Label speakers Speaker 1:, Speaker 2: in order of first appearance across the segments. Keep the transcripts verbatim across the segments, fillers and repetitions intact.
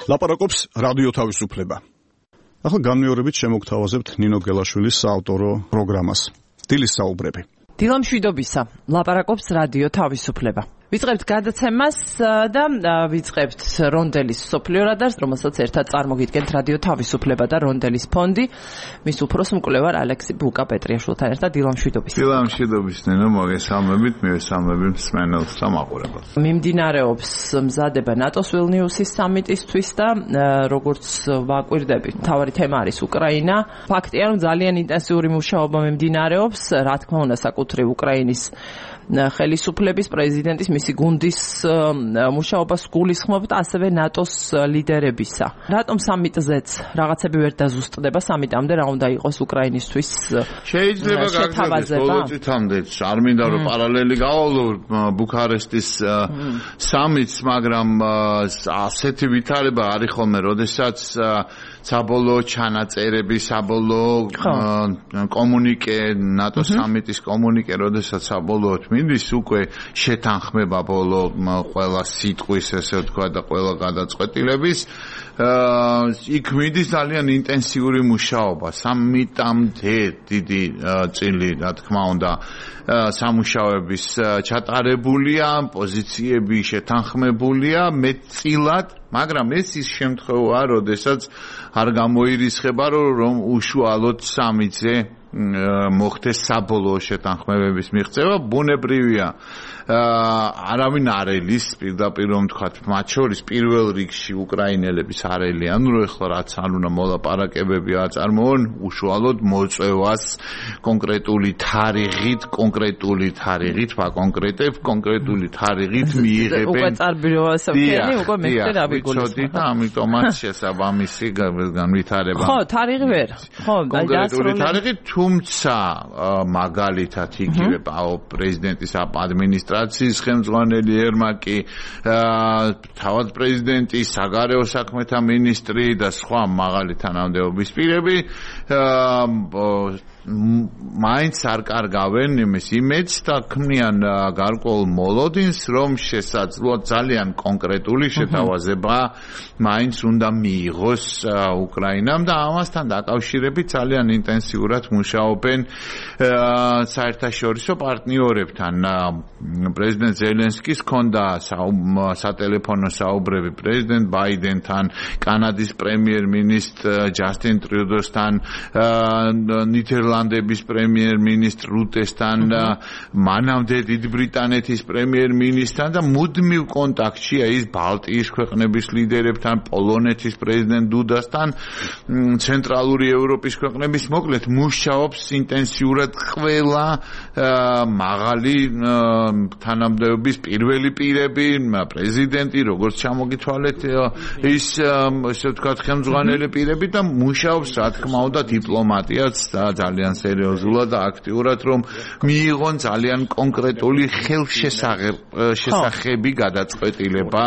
Speaker 1: ლაპარაკობს რადიო თავისუფლება. ახლა განმეორებით შემოგთავაზებთ ნინო გელაშვილის საავტორო პროგრამას. დილის საუბრები.
Speaker 2: დილა მშვიდობისა. ლაპარაკობს რადიო თავისუფლება. ვიწყებთ გადაცემას და ვიწყებთ რონდელის სოფლიო რადარს, რომელსაც ერთად წარმოგიდგენთ რადიო თავისუფლება და რონდელის ფონდი. მის უფროს მკვლევარ ალექსი ბუკა-პეტრიაშვილთან ერთად. დილა მშვიდობისა.
Speaker 3: დილა მშვიდობის ნინო, მოგესალმებით, მივესალმებით მსმენელს და მაყურებელს.
Speaker 2: მიმდინარეობს მზადება ნატოს ვილნიუსის სამიტისთვის და როგორც ვაკვირდებით, მთავარი თემა არის უკრაინა. ფაქტია, რომ ძალიან ინტენსიური მუშაობა მიმდინარეობს, რა თქმა უნდა, საკუთრივ უკრაინის ხელისუფლების პრეზიდენტის მისი გუნდის მუშაობას გულისხმობთ ასევე ნატოს ლიდერებისა. რატომ სამიტზეც რაღაცები ვერ დაზუსტდება სამიტამდე რა უნდა იყოს უკრაინისთვის?
Speaker 3: შეიძლება გაგზავნოს ბოლოწითამდეც. არ მინდა რომ პარალელი გავალო ბუქარესტის სამიტს, მაგრამ ასეთი ვითარება არის ხოლმე, როდესაც საბოლოო ჩანაწერები, საბოლოო კომუნიკე, ნატოს სამიტის კომუნიკე, როდესაც საბოლოოდ მინდის უკვე შეთანხმება ბოლო ყველა სიტყვის, ესე ვთქვა და ყველა გადაწყვეტილების, იქ მინდის ძალიან ინტენსიური მუშაობა. სამიტამდე დიდი წილი, რა თქმა უნდა, სამუშაოების ჩატარებულია, პოზიციები შეთანხმებულია მეტწილად, მაგრამ ეს ის შემთხვევაა, როდესაც არ გამოირისხება, რომ უშუალოდ სამიტზე მოხდეს საბოლოო შეთანხმებების მიღწევა. ბუნებრივია, არავინ არ ელის პირდაპირ რომ თქვათ, მათ შორის პირველ რიგში უკრაინელების არ ელიან, რომ ეხლა რაც არ უნდა მოლაპარაკებები აწარმოონ, უშუალოდ მოწევას კონკრეტული თარიღით, კონკრეტული თარიღით, ვაკონკრეტებ, კონკრეტული თარიღით მიიღებენ.
Speaker 2: უკვე წარბიროასაფიანი, უკვე მეთქე რა ვიგულისხმობ.
Speaker 3: და ამიტომაც შესაბამისი განვითარება.
Speaker 2: ხო, თარიღი ვერ. ხო,
Speaker 3: კონკრეტული თარიღი, თუმცა მაგალითად იგივე პრეზიდენტის ადმინისტრაციის ხელმძღვანელი ერმაკი, თავად პრეზიდენტი, საგარეო საქმეთა მინისტრი და სხვა მაღალი თანამდებობის პირები მაინც არ კარგავენ იმის იმედს და ქმნიან გარკვეულ მოლოდინს, რომ შესაძლოა ძალიან კონკრეტული შეთავაზება მაინც უნდა მიიღოს უკრაინამ და ამასთან დაკავშირებით ძალიან ინტენსიურად მუშაობენ საერთაშორისო პარტნიორებთან. პრეზიდენტ ზელენსკის ჰქონდა სატელეფონო საუბრები პრეზიდენტ ბაიდენთან, კანადის პრემიერ-მინისტრ ჯასტინ ტრიუდოსთან, ნიდერლანდების პრემიერ-მინისტრ რუტესთან და მანამდე დიდ ბრიტანეთის პრემიერ-მინისტრთან და მუდმივ კონტაქტშია ის ბალტიის ქვეყნების ლიდერებთან, პოლონეთის პრეზიდენტ დუდასთან, ცენტრალური ევროპის ქვეყნების, მოკლედ მუშაობს ინტენსიურად ყველა მაღალი თანამდებობის პირველი პირები, პრეზიდენტი, როგორც ჩამოგითვალეთ, ის ესე ვთქვათ ხელმძღვანელი პირები და მუშაობს რა თქმა უნდა დიპლომატიაც ძალიან სერიოზულად და აქტიურად, რომ მიიღონ ძალიან კონკრეტული ხელშესახები გადაწყვეტილება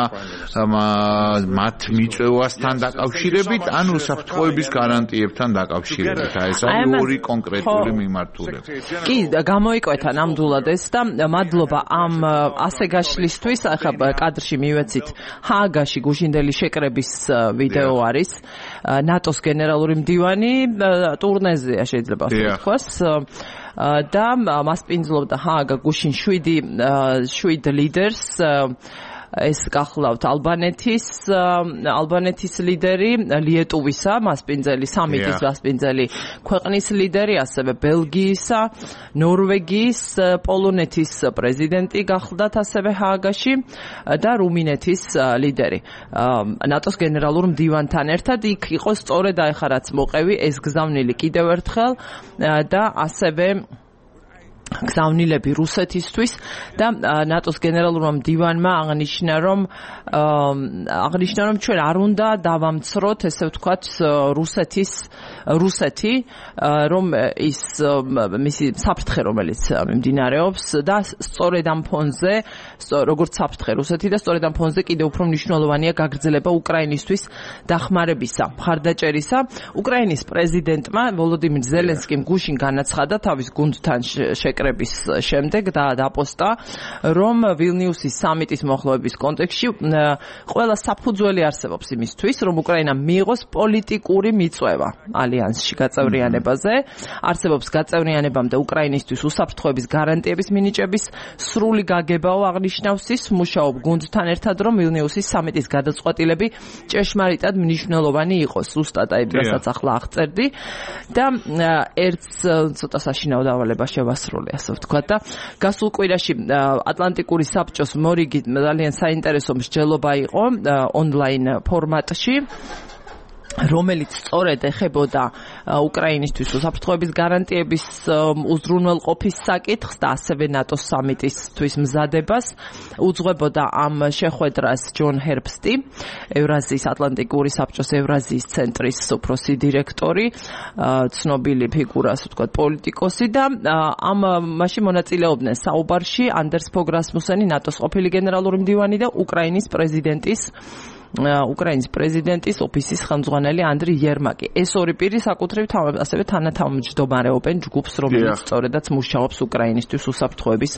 Speaker 3: მათ მიწევასთან დაკავშირებით, ან უსაფრთხოების გარანტიებთან დაკავშირებით. ეს არის ორი კონკრეტული მიმართულება.
Speaker 2: კი, გამოიკვეთა ნამდვილად ეს და მადლობა ამ ასე გაშლისთვის. ახლა კადრში მივეცით ჰააგაში გუშინდელი შეკრების ვიდეო არის. ნატოს გენერალური მდივანი ტურნეზია შეიძლება ასე ვთქვას და მასპინძლობდა ჰააგა გუშინ შვიდი შვიდ ლიდერს. ეს გახლავთ ალბანეთის ალბანეთის ლიდერი, ლიეტუვისა მასპინძელი, სამიტის მასპინძელი ქვეყნის ლიდერი, ასევე ბელგიისა, ნორვეგიის, პოლონეთის პრეზიდენტი გახლდათ ასევე ჰააგაში და რუმინეთის ლიდერი. ნატოს გენერალურ მდივანთან ერთად იქ იყო სწორედ ახლა რაც მოყევი ეს გზავნილი კიდევ ერთხელ და ასევე გზავნილები რუსეთისთვის და ნატოს გენერალურმა მდივანმა აღნიშნა, რომ აღნიშნა, რომ ჩვენ არ უნდა დავამცროთ, ესე ვთქვათ, რუსეთის რუსეთი, რომ ის მისი საფრთხე, რომელიც მიმდინარეობს და სწორედ ამ ფონზე, როგორც საფრთხე რუსეთი და სწორედ ამ ფონზე კიდევ უფრო მნიშვნელოვანია გაგრძელება უკრაინისთვის დახმარებისა, მხარდაჭერისა. უკრაინის პრეზიდენტმა ვოლოდიმირ ზელენსკიმ გუშინ განაცხადა თავის გუნდთან შეკრებაში შეკრების შემდეგ და დაპოსტა, რომ ვილნიუსის სამიტის მოხლოვების კონტექსტში ყველა საფუძველი არსებობს იმისთვის, რომ უკრაინა მიიღოს პოლიტიკური მიწვევა ალიანსში გაწევრიანებაზე. არსებობს გაწევრიანებამდე უკრაინისთვის უსაფრთხოების გარანტიების მინიჭების სრული გაგებაო აღნიშნავს ის, მუშაობ გუნდთან ერთად, რომ ვილნიუსის სამიტის გადაწყვეტილები ჭეშმარიტად მნიშვნელოვანი იყოს. ზუსტად აი რასაც ახლა აღწერდი და ერთ ცოტა საშინაო დავალება შევასრულე, ასე ვთქვა და გასულ კვირაში ატლანტიკური საბჭოს მორიგი ძალიან საინტერესო მსჯელობა იყო ონლაინ ფორმატში, რომელიც სწორედ ეხებოდა უკრაინისთვის უსაფრთხოების გარანტიების უზრუნველყოფის საკითხს და ასევე ნატოს სამიტისთვის მზადებას. უძღვებოდა ამ შეხვედრას ჯონ ჰერბსტი, ევრაზიის ატლანტიკური საბჭოს ევრაზიის ცენტრის უფროსი დირექტორი, ცნობილი ფიგურა, ასე ვთქვათ, პოლიტიკოსი და ამ მასში მონაწილეობდნენ საუბარში ანდერს ფოგ რასმუსენი, ნატოს ყოფილი გენერალური მდივანი და უკრაინის პრეზიდენტის უკრაინის პრეზიდენტის ოფისის ხელმძღვანელი ანდრი იერმაკი. ეს ორი პირი საკუთრივ ასევე თანათავმჯდომარეობენ ჯგუფს, რომელიც სწორედაც მუშაობს უკრაინისთვის უსაფრთხოების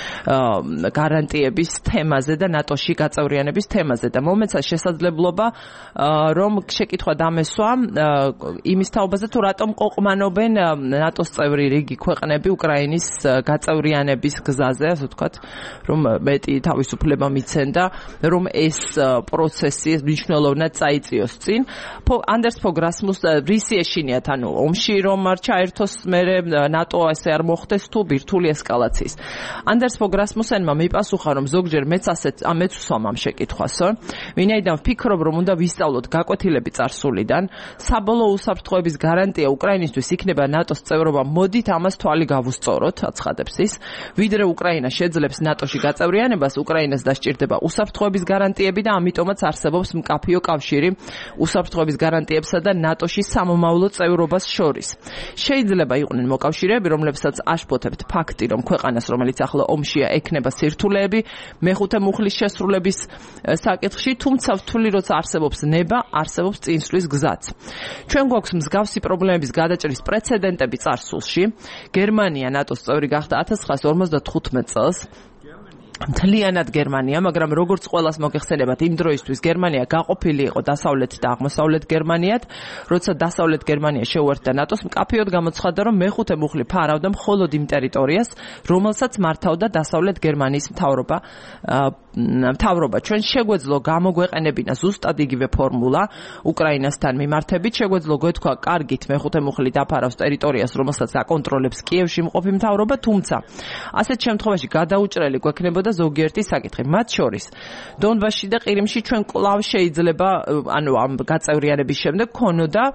Speaker 2: გარანტიების თემაზე და ნატოში გაწევრიანების თემაზე და მომეცა შესაძლებლობა, რომ შეკითხვა დამესვა იმის თაობაზე, თუ რატომ ყოყმანობენ ნატოს წევრი რიგი ქვეყნები უკრაინის გაწევრიანების გზაზე, ასე ვთქვათ, რომ მეტი თავისუფლება მიცენ და რომ ეს პროცესი მნიშვნელოვნად წაიწიოს წინ. ანდერს ფოგ რასმუს რისი ეშინიათ, ანუ ომში რომ არ ჩაერთოს მერე ნატო ასე არ მოხდეს თუ ბირთვული ესკალაციის. ანდერს ფოგ რასმუსენმა მიპასუხა, რომ ზოგჯერ მეც ასეთ ამეც ვსვამ ამ შეკითხვას, ვინაიდან ვფიქრობ, რომ უნდა ვისწავლოთ გაკვეთილები წარსულიდან, საბოლოო უსაფრთხოების გარანტია უკრაინისთვის იქნება ნატოს წევრობა, მოდით ამას თვალი გავუსწოროთ, აცხადებს ის. ვიდრე უკრაინა შეძლებს ნატოში გაწევრიანებას, უკრაინას დასჭირდება უსაფრთხოების გარანტიები და ამიტომაც არსებობს მკაფიო კავშირი უსაფრთხოების გარანტიებსა და ნატოში სამომავლო წევრობას შორის. შეიძლება იყვნენ მოკავშირეები, რომლებსაც აშფოთებთ ფაქტი, რომ ქვეყანას, რომელიც ახლა ომშია, ექნება სირთულეები მეხუთე მუხლის შესრულების საკითხში, თუმცა ვთვლი, როცა არსებობს ნება, არსებობს წინსვლის გზაც. ჩვენ გვაქვს მსგავსი პრობლემების გადაჭრის პრეცედენტები წარსულში. გერმანია ნატოს წევრი გახდა ათას ცხრაასი ორმოცდათხუთმეტ წელს. მთლიანად გერმანია, მაგრამ როგორც ყველას მოგეხსენებათ, იმ დროისთვის გერმანია გაყოფილი იყო დასავლეთ და აღმოსავლეთ გერმანიად. როცა დასავლეთ გერმანია შეუერთდა ნატოს, მკაფიოდ გამოცხადდა, რომ მეხუთე მუხლი ფარავდა მხოლოდ იმ ტერიტორიას, რომელსაც მართავდა დასავლეთ გერმანიის მთავრობა. მთავრობა ჩვენ შეგვეძლო გამოგვეყენებინა ზუსტად იგივე ფორმულა უკრაინასთან მიმართებით, შეგვეძლო გვეთქვა კარგით მეხუთე მუხლი დაფარავს ტერიტორიას, რომელსაც აკონტროლებს კიევში მყოფი მთავრობა, თუმცა ასეთ შემთხვევაში გადაუჭრელი გვექნებოდა ზოგიერთი საკითხი, მათ შორის დონბასში და ყირიმში ჩვენ კვლავ შეიძლება, ანუ ამ გაწევრიანების შემდეგ ქონოდა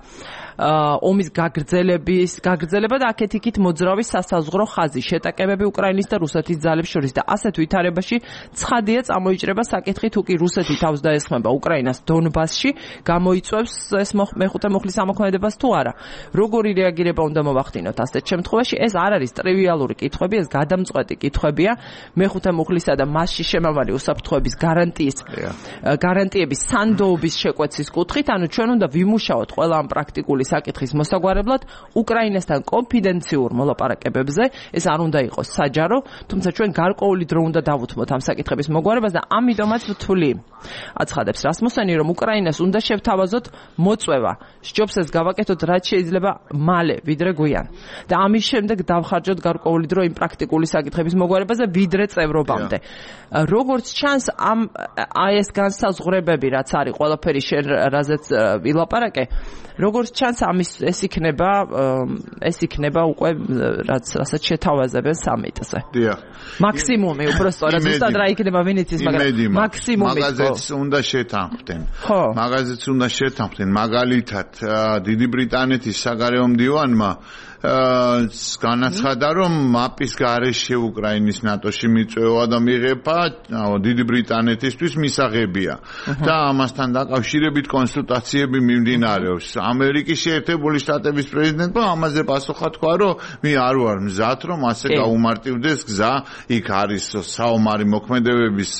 Speaker 2: ომის გაგრძელების გაგრძელება და აქეთ-იქით მოძრავი სასაზღვრო ხაზი, შეტაკებები უკრაინის და რუსეთის ძალებს შორის და ასეთ ვითარებაში ცხადია წამოიჭრება საკითხი, თუ კი რუსეთი თავს დაესხმება უკრაინას დონბასში, გამოიწვევს ეს მეხუთე მუხლის ამოქმედებას თუ არა. როგორი რეაგირება უნდა მოვახდინოთ ასეთ შემთხვევაში? ეს არ არის ტრივიალური კითხვები, ეს გადამწყვეტი კითხვებია მეხუთე მუხლისა და მასში შემავალი უსაფრთხოების გარანტიის გარანტიების სანდოობის შეკვეცის კუთხით, ანუ ჩვენ უნდა ვიმუშაოთ ყველა ამ პრაქტიკული საკითხის მოსაგვარებლად უკრაინასთან კონფიდენციურ მოლაპარაკებებზე. ეს არ უნდა იყოს საჯარო, თუმცა ჩვენ გარკვეული დრო უნდა დავუთმოთ ამ საკითხების მოგვარებას და ამიტომაც ვთვლი, აცხადებს რასმუსენი, რომ უკრაინას უნდა შევთავაზოთ მოწვევა. სჯობს ეს გავაკეთოთ რაც შეიძლება მალე, ვიდრე გვიან. და ამის შემდეგ დავხარჯოთ გარკვეული დრო იმ პრაქტიკული საკითხების მოგვარებაზე, ვიდრე წევრობამდე. როგორც ჩანს, ამ აი ეს განსაზღვრებები, რაც არის ყველაფერი შენ რაზეც ვილაპარაკე, როგორც ჩანს, ამის ეს იქნება ეს იქნება უკვე რაც რასაც შეთავაზებენ სამიტზე.
Speaker 3: დიახ.
Speaker 2: მაქსიმუმი, უფრო სწორად, ზუსტად რა იქნება ვინც ის, მაგრამ მაქსიმუმი.
Speaker 3: მაგაზეც უნდა შეთანხმდნენ. მაგაზეც უნდა შეთანხმდნენ. მაგალითად, დიდი ბრიტანეთის საგარეო მდივანმა განაცხადა, რომ მაპის გარეშე უკრაინის ნატოში მიწვევა და მიღება დიდი ბრიტანეთისთვის მისაღებია და ამასთან დაკავშირებით კონსულტაციები მიმდინარეობს. ამერიკის შეერთებული შტატების პრეზიდენტმა ამაზე პასუხა თქვა, რომ მე არ ვარ მზად, რომ ასე გაუმარტივდეს გზა, იქ არის საომარი მოქმედებების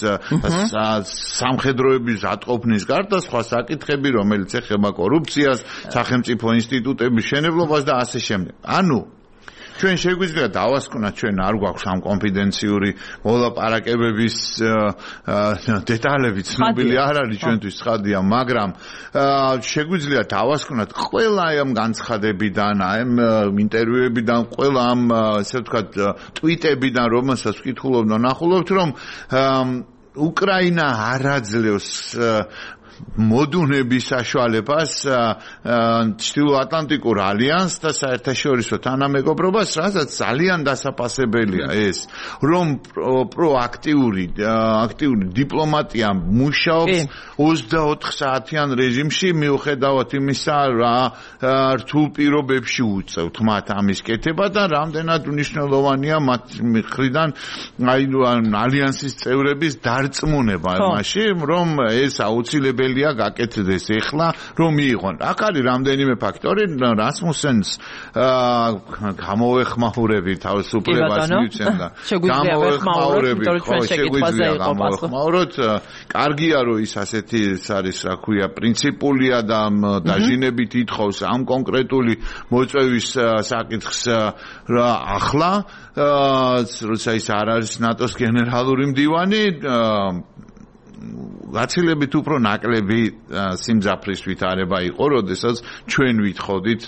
Speaker 3: სამხედროების ატყოფნის გარდა სხვა საკითხები, რომელიც ეხება კორუფციას, სახელმწიფო ინსტიტუტების მშენებლობას და ასე შემდეგ. ანუ ჩვენ შეგვიძლია დავასკვნათ, ჩვენ არ გვაქვს ამ კონფიდენციური მოლაპარაკებების დეტალები ცნობილი არ არის ჩვენთვის ცხადია, მაგრამ შეგვიძლია დავასკვნათ ყველა ამ განცხადებიდან, ამ ინტერვიუებიდან, ყველა ამ ასე ვთქვათ ტვიტებიდან, რომელსაც ვკითხულობ და ნახულობთ, რომ უკრაინა არ აძლევს მოდუნების საშუალებას ჩრდილოატლანტიკურ ალიანსს და საერთაშორისო თანამეგობრობას, რასაც ძალიან დასაფასებელია ეს, რომ პროაქტიური აქტიური დიპლომატია მუშაობს ოცდაოთხ საათიან რეჟიმში, მიუხედავად იმისა, რა რთულ პირობებში უწევთ მათ ამის კეთება და რამდენად მნიშვნელოვანია მათ მხრიდან აი ალიანსის წევრების დარწმუნება იმაში, რომ ეს აუცილებელი გაკეთდეს ეხლა რომ მიიღონ. აქ არის რამდენიმე ფაქტორი, რასმუსენს გამოეხმაურები თავისუფლებას მივცემდა. გამოეხმაურები, ხო, შეგვიძლია გამოეხმაუროთ. კარგია რომ ის ასეთი არის, რა ქვია, პრინციპულია და დაჟინებით ითხოვს ამ კონკრეტული მოწვევის საკითხს რა ახლა, როცა ის არ არის ნატოს გენერალური მდივანი, გაცილებით უფრო ნაკლები სიმძაფრის ვითარება იყო, როდესაც ჩვენ ვითხოვდით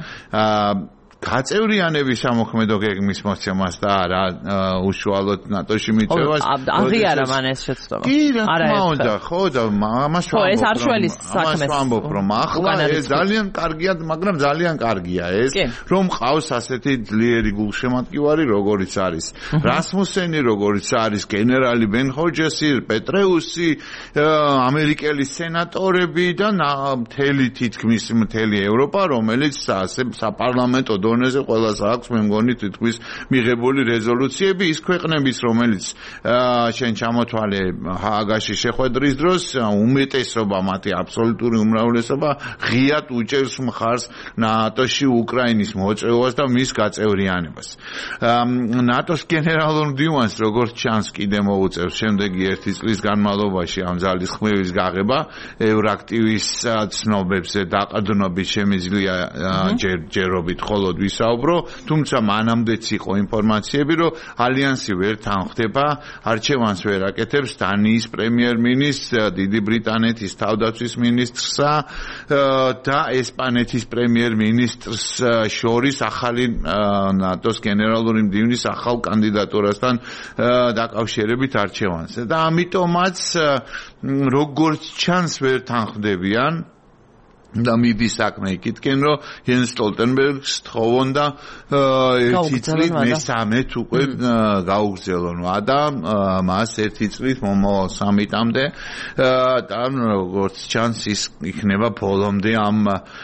Speaker 3: გაწევრიანების სამოქმედო გეგმის მოსცემას და არა უშუალოდ ნატოში მიწევას.
Speaker 2: აღიარა მან ეს შეცდომა.
Speaker 3: კი, რა თქმა უნდა, ხო და ამას ვამბობ. ხო, ეს არ შველის საქმეს. ვამბობ, რომ ახლა ეს ძალიან კარგია, მაგრამ ძალიან კარგია ეს, რომ ყავს ასეთი ძლიერი გულშემატკივარი, როგორიც არის რასმუსენი, როგორიც არის გენერალი ბენ ჰოჯესი, პეტრეუსი, ამერიკელი სენატორები და მთელი თითქმის მთელი ევროპა, რომელიც საპარლამენტო დონეზე ყველას აქვს, მე მგონი თითქმის მიღებული რეზოლუციები, ის ქვეყნების, რომელიც შენ ჩამოთვალე ჰააგაში შეხვედრის დროს, უმეტესობა მათი აბსოლუტური უმრავლესობა ღიად უჭერს მხარს ნატოში უკრაინის მოწვევას და მის გაწევრიანებას. ნატოს გენერალურ მდივანს, როგორც ჩანს, კიდე მოუწევს შემდეგი ერთი წლის განმავლობაში ამ ძალისხმევის გაღება, ევრაქტივის ცნობებზე დაყრდნობით შემიძლია ჯერჯერობით ხოლოდ ვისაუბრო, თუმცა მანამდეც იყო ინფორმაციები, რომ ალიანსი ვერ თანხდება, არჩევანს ვერ აკეთებს დანიის პრემიერ-მინისტრს, დიდი ბრიტანეთის თავდაცვის მინისტრსა და ესპანეთის პრემიერ-მინისტრს შორის ახალი ნატოს გენერალური მდივნის ახალ კანდიდატურასთან დაკავშირებით არჩევანს. და ამიტომაც როგორც ჩანს ვერ თანხმდებიან და მიდის საქმე იქითკენ, რომ იენს სტოლტენბერგს თხოვონდა ერთი წლით მესამეთ უკვე გაუგზელონ ვადა მას ერთი წლით მომავალ სამიტამდე და როგორც ჩანს ის იქნება ბოლომდე ამ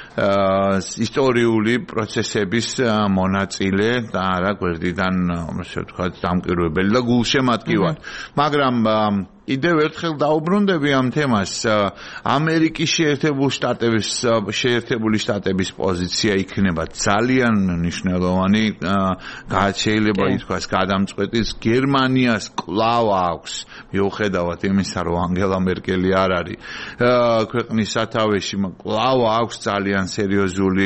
Speaker 3: ისტორიული პროცესების მონაწილე და არა გვერდიდან ასე ვთქვათ დამკვირვებელი და გულშემატკივარი. მაგრამ კიდევ ერთხელ დაუბრუნდები ამ თემას. ამერიკის შეერთებული შტატების შეერთებული შტატების პოზიცია იქნება ძალიან მნიშვნელოვანი, შეიძლება ითქვას გადამწყვეტის. გერმანიას კვლავ აქვს, მიუხედავად იმისა, რომ ანგელა მერკელი არ არის ქვეყნის სათავეში, კვლავ აქვს ძალიან სერიოზული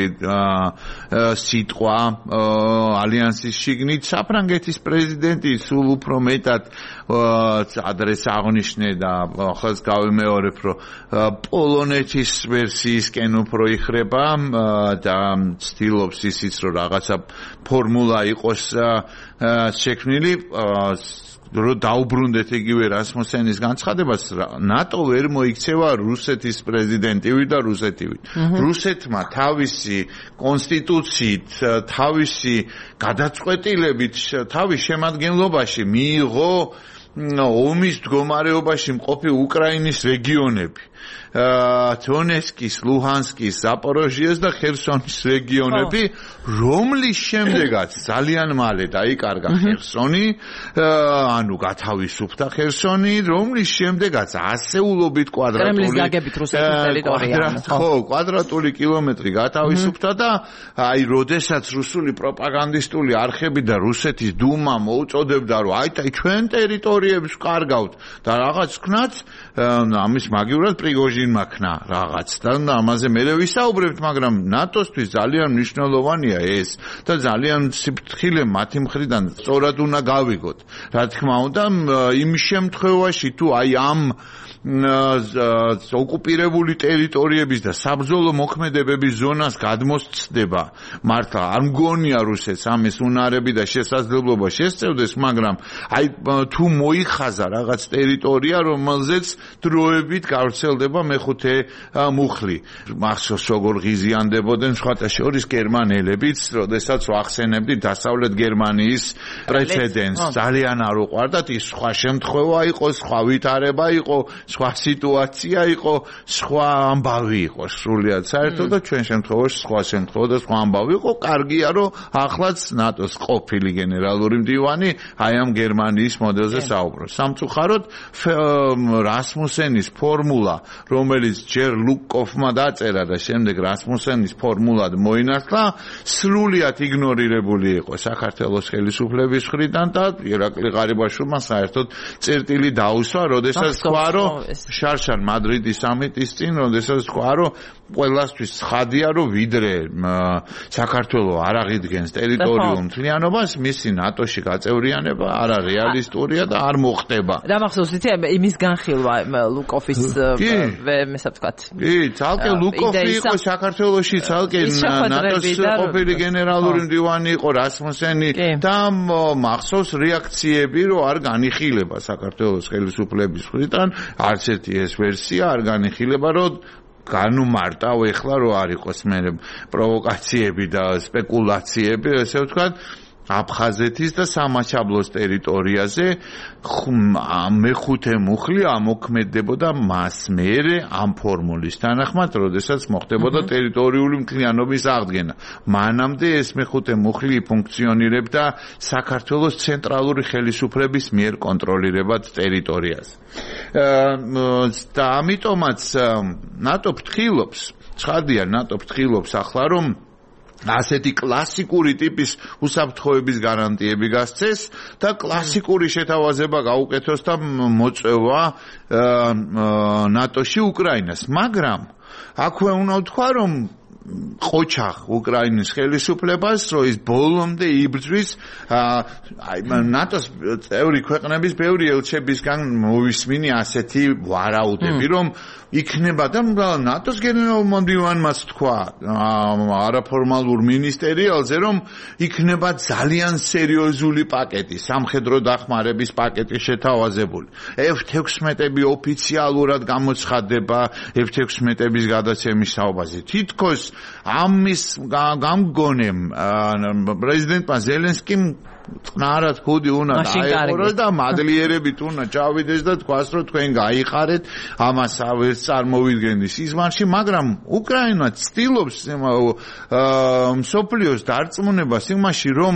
Speaker 3: სიტყვა ალიანსის შიგნით. საფრანგეთის პრეზიდენტი სულ უფრო მეტად ადრეს აღნიშნე და ახალს გავიმეორებ, რომ პოლონეთის ვერსიისკენ უფრო იხრება და ცდილობს ისიც, რომ რაღაცა ფორმულა იყოს შექმნილი, რომ დაუბრუნდეთ იგივე რასმუსენის განცხადებას, ნატო ვერ მოიქცევა რუსეთის პრეზიდენტივი და რუსეთივი. რუსეთმა თავისი კონსტიტუციით, თავისი გადაწყვეტილებით, თავის შემადგენლობაში მიიღო ომის მდგომარეობაში მყოფი უკრაინის რეგიონები. დონეცკის, ლუჰანსკის, ზაპოროჟიეს და ხერსონის რეგიონები, რომლის შემდეგაც ძალიან მალე დაიკარგა ხერსონი, ანუ გათავისუფლდა ხერსონი, რომლის შემდეგაც ასეულობით კვადრატული ხო, კვადრატული კილომეტრი გათავისუფლდა და აი, როდესაც რუსული პროპაგანდისტული არხები და რუსეთის დუმა მოუწოდებდა, რომ აი, ჩვენ ტერიტორიებს ვკარგავთ და რაღაც ვქნათ, ამის მაგივრად პრიგოჟინმა ქნა რაღაცთან და ამაზე მე ვისაუბრებთ, მაგრამ ნატოსთვის ძალიან მნიშვნელოვანია ეს და ძალიან სიფრთხილე მათი მხრიდან სწორად უნდა გავიგოთ. რა თქმა უნდა, იმ შემთხვევაში თუ აი ამ ოკუპირებული ტერიტორიების და საბრძოლო მოქმედებების ზონას გადმოსცდება მართლა არ მგონია რუსეთს ამის უნარები და შესაძლებლობა შესწევდეს, მაგრამ აი თუ მოიხაზა რაღაც ტერიტორია, რომელზეც დროებით გავრცელდება მეხუთე მუხლი. მახსოვს როგორ ღიზიანდებოდნენ სხვათა შორის გერმანელებიც, როდესაც ვახსენებდი დასავლეთ გერმანიის პრეცედენტს. ძალიან არ უყვარდათ, ის სხვა შემთხვევა იყო, სხვა ვითარება იყო, სხვა სიტუაცია იყო, სხვა ამბავი იყო სრულიად საერთოდ და ჩვენ შემთხვევაში სხვა შემთხვევა და სხვა ამბავი იყო. კარგია, რომ ახლაც ნატოს ყოფილი გენერალური მდივანი აი ამ გერმანიის მოდელზე საუბრობს. სამწუხაროდ რასმუსენის ფორმულა, რომელიც ჯერ ლუკკოფმა დაწერა და შემდეგ რასმუსენის ფორმულად მოინათლა, სრულიად იგნორირებული იყო საქართველოს ხელისუფლების მხრიდან და ირაკლი ღარიბაშვილმა საერთოდ წერტილი დაუსვა, როდესაც თქვა, რომ შარშან მადრიდის სამიტის წინ, როდესაც თქვა, რომ ყველასთვის ცხადია, რომ ვიდრე საქართველოს არ აღიდგენს ტერიტორიულ მთლიანობას, მისი ნატოში გაწევრიანება არა რეალისტურია და არ მოხდება.
Speaker 2: რა მახსოვს იცი იმის განხილვა ლუკოფის მესა ვთქვათ.
Speaker 3: კი, ცალკე ლუკოფი იყო საქართველოში, ცალკე ნატოს ყოფილი გენერალური მდივანი იყო რასმუსენი და მახსოვს რეაქციები, რომ არ განიხილება საქართველოს ხელისუფლების მხრიდან, არც ერთი ეს ვერსია არ განიხილება, რომ განუმარტავ ეხლა რომ არ იყოს მე პროვოკაციები და სპეკულაციები, ესე ვთქვათ, აფხაზეთის და სამაჩაბლოს ტერიტორიაზე მეხუთე მუხლი ამოქმედებოდა მას მერე ამ ფორმულის თანახმად, როდესაც მოხდებოდა ტერიტორიული მთლიანობის აღდგენა. მანამდე ეს მეხუთე მუხლი ფუნქციონირებდა საქართველოს ცენტრალური ხელისუფლების მიერ კონტროლირებად ტერიტორიაზე. და ამიტომაც ნატო ფრთხილობს, ცხადია, ნატო ფრთხილობს ახლა რომ ასეთი კლასიკური ტიპის უსაფრთხოების გარანტიები გასცეს და კლასიკური შეთავაზება გაუკეთოს და მოწევა ნატოში უკრაინას. მაგრამ აქვე უნდა ვთქვა, რომ ყოჩახ უკრაინის ხელისუფლებას, რომ ის ბოლომდე იბრძვის აი ნატოს წევრი ქვეყნების ბევრი ელჩებისგან მოვისმინი ასეთი ვარაუდები, რომ იქნება და ნატოს გენერალურმა მდივანმაც თქვა არაფორმალურ მინისტერიალზე, რომ იქნება ძალიან სერიოზული პაკეტი, სამხედრო დახმარების პაკეტი შეთავაზებული. ეფ თექვსმეტები ოფიციალურად გამოცხადება ეფ თექვსმეტების გადაცემის საუბაზე. თითქოს ამის გამგონემ პრეზიდენტმა ზელენსკიმ წყნარად ხუდი უნდა დაეხუროს და მადლიერებით უნდა ჩავიდეს და თქვას, რომ თქვენ გაიხარეთ, ამას ავერც წარმოვიდგენდის ისმარში, მაგრამ უკრაინა ცდილობს მსოფლიოს დარწმუნებას იმაში, რომ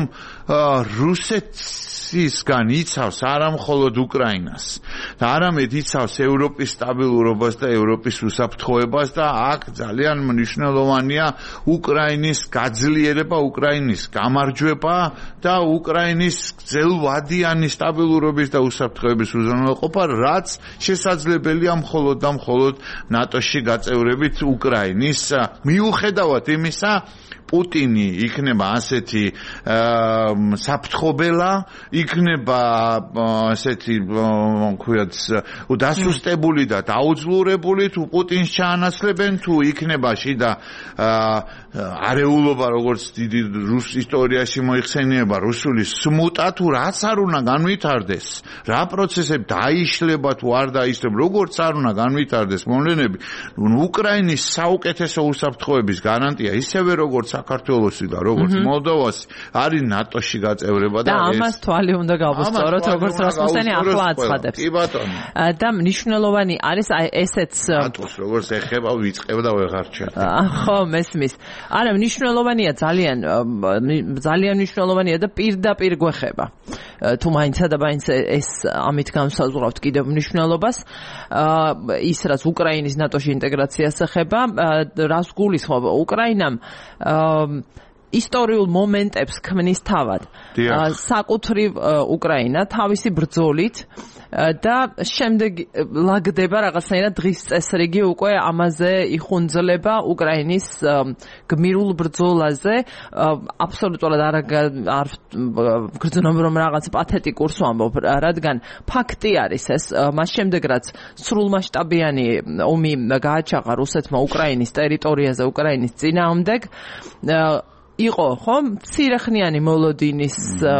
Speaker 3: რუსეთისგან იცავს არა მხოლოდ უკრაინას და არამედ იცავს ევროპის სტაბილურობას და ევროპის უსაფრთხოებას და აქ ძალიან მნიშვნელოვანია უკრაინის გაძლიერება, უკრაინის გამარჯვება და უკრაინის გრძელვადიანი სტაბილურობის და უსაფრთხოების უზრუნველყოფა, რაც შესაძლებელია მხოლოდ და მხოლოდ ნატოში გაწევრებით უკრაინის. მიუხედავად იმისა, პუტინი იქნება ასეთი საფრთხობელა, იქნება ასეთი ქვიათ დასუსტებული და დაუძლურებული, თუ პუტინს ჩაანაცვლებენ, თუ იქნება შიდა არეულობა, როგორც დიდი რუს ისტორიაში მოიხსენიება, რუსული სმუტა, თუ რაც არ უნდა განვითარდეს, რა პროცესები დაიშლება, თუ არ დაიშლება, როგორც არ უნდა განვითარდეს მოვლენები, უკრაინის საუკეთესო უსაფრთხოების გარანტია, ისევე როგორც საქართველოსი და როგორც მოლდოვასი არის ნატოში გაწევრება და
Speaker 2: ეს და ამას თვალი უნდა გავუსწოროთ, როგორც რასმუსენი ახლა აცხადებს.
Speaker 3: კი ბატონო.
Speaker 2: და მნიშვნელოვანი არის აი ესეც
Speaker 3: ნატოს როგორც ეხება ვიწყებ და ვეღარ ჩერდე.
Speaker 2: ხო, მესმის. არა, მნიშვნელოვანია ძალიან ძალიან მნიშვნელოვანია და პირდაპირ გვეხება. თუ მაინცა და მაინც ეს ამით განსაზღვრავთ კიდევ მნიშვნელობას, ის რაც უკრაინის ნატოში ინტეგრაციას ეხება, რას გულისხმობ უკრაინამ ისტორიულ მომენტებს ქმნის თავად. საკუთრივ უკრაინა თავისი ბრძოლით და შემდეგ ლაგდება რაღაცნაირად დღის წესრიგი უკვე ამაზე იხუნძლება უკრაინის გმირულ ბრძოლაზე აბსოლუტურად არ არ გრძნობ რომ რაღაც პათეტიკურს ვამბობ რადგან ფაქტი არის ეს მას შემდეგ რაც სრულმასშტაბიანი ომი გააჩაღა რუსეთმა უკრაინის ტერიტორიაზე უკრაინის წინააღმდეგ იყო ხო მცირეხნიანი მოლოდინის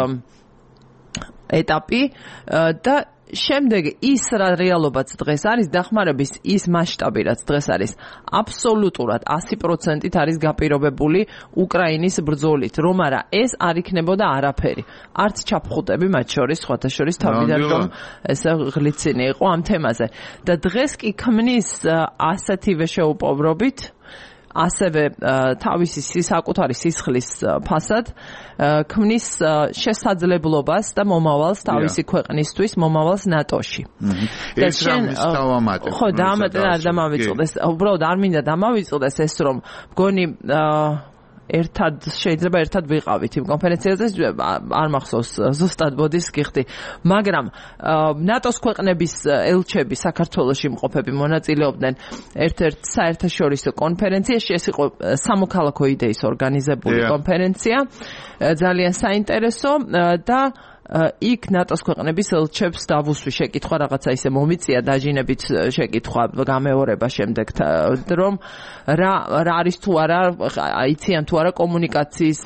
Speaker 2: ეტაპი და შემდეგ ის რა რეალობაც დღეს არის დახმარების ის მასშტაბი რაც დღეს არის აბსოლუტურად ასი პროცენტით არის გაპირობებული უკრაინის ბრძოლით რომ არა ეს არ იქნებოდა არაფერი არც ჩაფხუტები მათ შორის სხვათა შორის თავიდან რომ ესე ღლიცინი იყო ამ თემაზე და დღეს კი ქმნის ასეთივე შეუპოვრობით ასევე თავისი საკუთარი სისხლის ფასად ქმნის შესაძლებლობას და მომავალს თავისი ქვეყნისთვის მომავალს ნატოში.
Speaker 3: ეს რამის დავამატებ.
Speaker 2: ხო, დამატება არ დამავიწყდეს. უბრალოდ არ მინდა დამავიწყდეს ეს რომ მგონი ერთად შეიძლება ერთად ვიყავით იმ კონფერენციაზე არ მახსოვს ზუსტად ბოდის გიხდი მაგრამ ნატოს ქვეყნების ელჩები საქართველოში მყოფები მონაწილეობდნენ ერთ-ერთ საერთაშორისო კონფერენციაში ეს იყო სამოქალაქო იდეის ორგანიზებული კონფერენცია ძალიან საინტერესო და იქ ნატოს ქვეყნების ელჩებს დავუსვი შეკითხვა რაღაცა ისე მომიწია დაჟინებით შეკითხვა გამეორება შემდეგ რომ რა რა არის თუ არა აიციან თუ არა კომუნიკაციის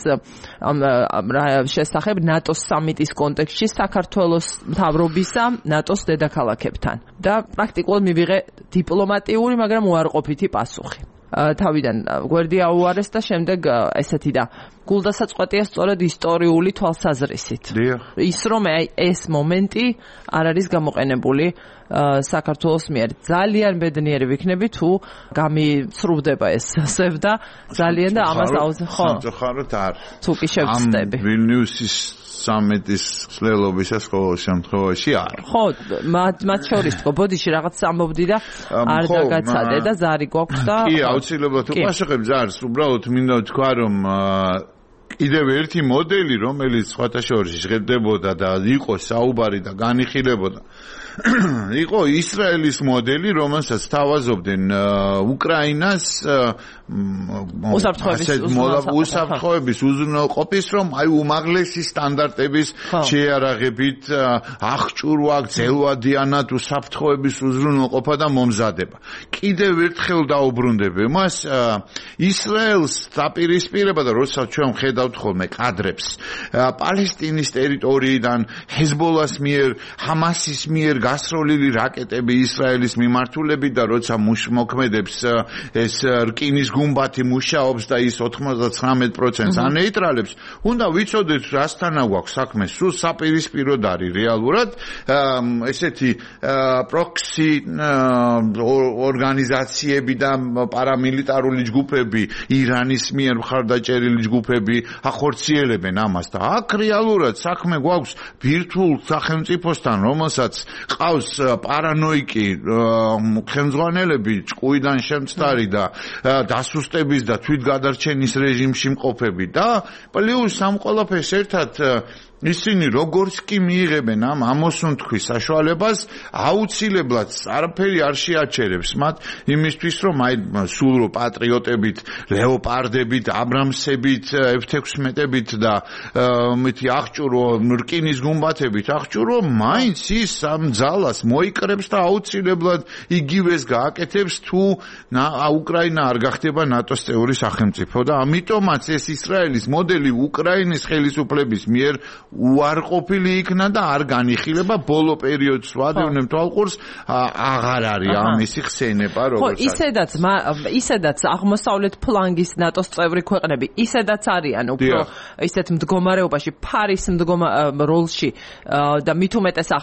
Speaker 2: შესახებ ნატოს სამიტის კონტექსტში საქართველოს მთავრობისა ნატოს დედაქალაქებთან და პრაქტიკულად მივიღე დიპლომატიური მაგრამ უარყოფითი პასუხი თავიდან გვერდი აუარეს და შემდეგ ესეთი და გულდასაწყვეტია სწორედ ისტორიული თვალსაზრისით. ის რომ ეს მომენტი არ არის გამოყენებული საქართველოს მიერ. ძალიან ბედნიერი ვიქნები თუ გამიცრუვდება ეს სევდა ძალიან და ამას აუზ ხო.
Speaker 3: სამწუხაროდ არ.
Speaker 2: თუ კი შევწდები.
Speaker 3: ვილნიუსის სამეტის ცვლილობისას ყოველ შემთხვევაში არ.
Speaker 2: ხო, მათ შორის თქო, ბოდიში რაღაც ამბობდი და არ დაგაცადე და ზარი გვაქვს და
Speaker 3: კი, აუცილებლად უპასუხებ ზარს, უბრალოდ მინდა ვთქვა რომ კიდევ ერთი მოდელი რომელიც სხვათა შორის ჟღერდებოდა და იყო საუბარი და განიხილებოდა იყო ისრაელის მოდელი რომელსაც თავაზობდნენ უკრაინას უსაფრთხოების უზრუნველყოფის რომ აი უმაღლესი სტანდარტების შეარაღებით აღჭურვა გრძელვადიანად უსაფრთხოების უზრუნველყოფა და მომზადება კიდევ ერთხელ დაუბრუნდები მას ისრაელს დაპირისპირება და როცა ჩვენ ხედავთ ხოლმე კადრებს პალესტინის ტერიტორიიდან ჰეზბოლას მიერ ჰამასის მიერ გასროლილი რაკეტები ისრაელის მიმართულებით და როცა მოქმედებს ეს რკინის გუმბათი მუშაობს და ის ოცდათხმეტ პროცენტს ანეიტრალებს უნდა ვიცოდეთ რასთან აქვს საქმე სულ საპირისპიროდ არის რეალურად ესეთი პროქსი ორგანიზაციები და პარამილიტარული ჯგუფები ირანის მიერ მხარდაჭერილი ჯგუფები ახორციელებენ ამას და აქ რეალურად საქმე გვაქვს ბირთვულ სახელმწიფოსთან რომელსაც ყავს პარანოიკი ხელმძღვანელები ჭკუიდან შემცდარი და დასუსტების და თვითგადარჩენის რეჟიმში მყოფები და პლუს ამ ყველაფერს ერთად ისინი როგორც კი მიიღებენ ამ ამოსუნთქვის საშუალებას აუცილებლად არაფერი არ შეაჩერებს მათ იმისთვის რომ აი სულ პატრიოტებით ლეოპარდებით აბრამსებით ეფ ექვსმეტებით და მითი აღჭურო რკინის გუმბათებით აღჭურო მაინც ის ამ ძალას მოიკრებს და აუცილებლად იგივეს გააკეთებს თუ უკრაინა არ გახდება ნატოს წევრი სახელმწიფო და ამიტომაც ეს ისრაელის მოდელი უკრაინის ხელისუფლების მიერ უარყოფილი იქნა და არ განიხილება ბოლო პერიოდს ვადევნებ თვალყურს აღარ არის ამისი ხსენება როგორც
Speaker 2: ხო ისედაც ისედაც აღმოსავლეთ ფლანგის ნატოს წევრი ქვეყნები ისედაც არიან უფრო ისეთ მდგომარეობაში ფარის მდგომა როლში და მით უმეტეს ახლა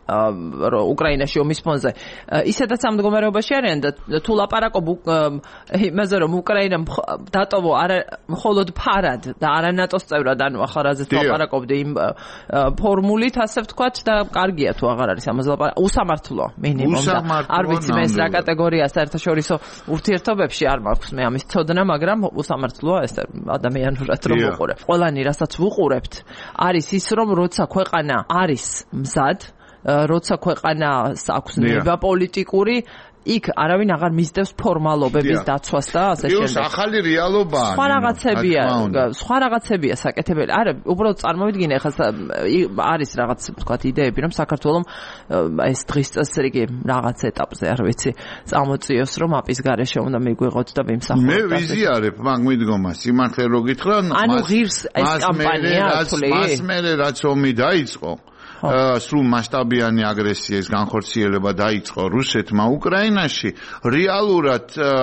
Speaker 2: უკრაინაში ომის ფონზე ისედაც ამ მდგომარეობაში არიან და თუ ლაპარაკობ იმაზე რომ უკრაინამ დატოვო არა მხოლოდ ფარად და არა ნატოს წევრად ანუ ახლა რაზეც ლაპარაკობდი იმ ფორმულით ასე ვთქვათ და კარგია თუ აღარ არის ამაზე ლაპარაკი უსამართლოა მინიმუმ და არ ვიცი მე ეს რა კატეგორია საერთაშორისო ურთიერთობებში არ მაქვს მე ამის ცოდნა მაგრამ უსამართლოა ეს ადამიანურად რომ ვუყურებ ყველანი რასაც ვუყურებთ არის ის რომ როცა ქვეყანა არის მზად როცა ქვეყანას აქვს ნება პოლიტიკური იქ არავინ აღარ მისდევს ფორმალობების დაცვას და ასე შემდეგ.
Speaker 3: ეს ახალი რეალობაა.
Speaker 2: სხვა რაღაცებია, სხვა რაღაცებია საკეთებელი. არა, უბრალოდ წარმოვიდგინე ახლა არის რაღაც თქვათ იდეები რომ საქართველოს ეს დღის წესრიგი რაღაც ეტაპზე არ ვიცი წამოწიოს რომ აპის გარეშე უნდა მიგვიღოთ და ვიმსახუროთ.
Speaker 3: მე ვიზიარებ მაგ მიდგომას სიმართლე რო გითხრა
Speaker 2: ანუ ღირს ეს კამპანია თვლი
Speaker 3: მას მე რაც ომი დაიწყო სრულ მასშტაბიანი აგრესიის განხორციელება დაიწყო რუსეთმა უკრაინაში რეალურად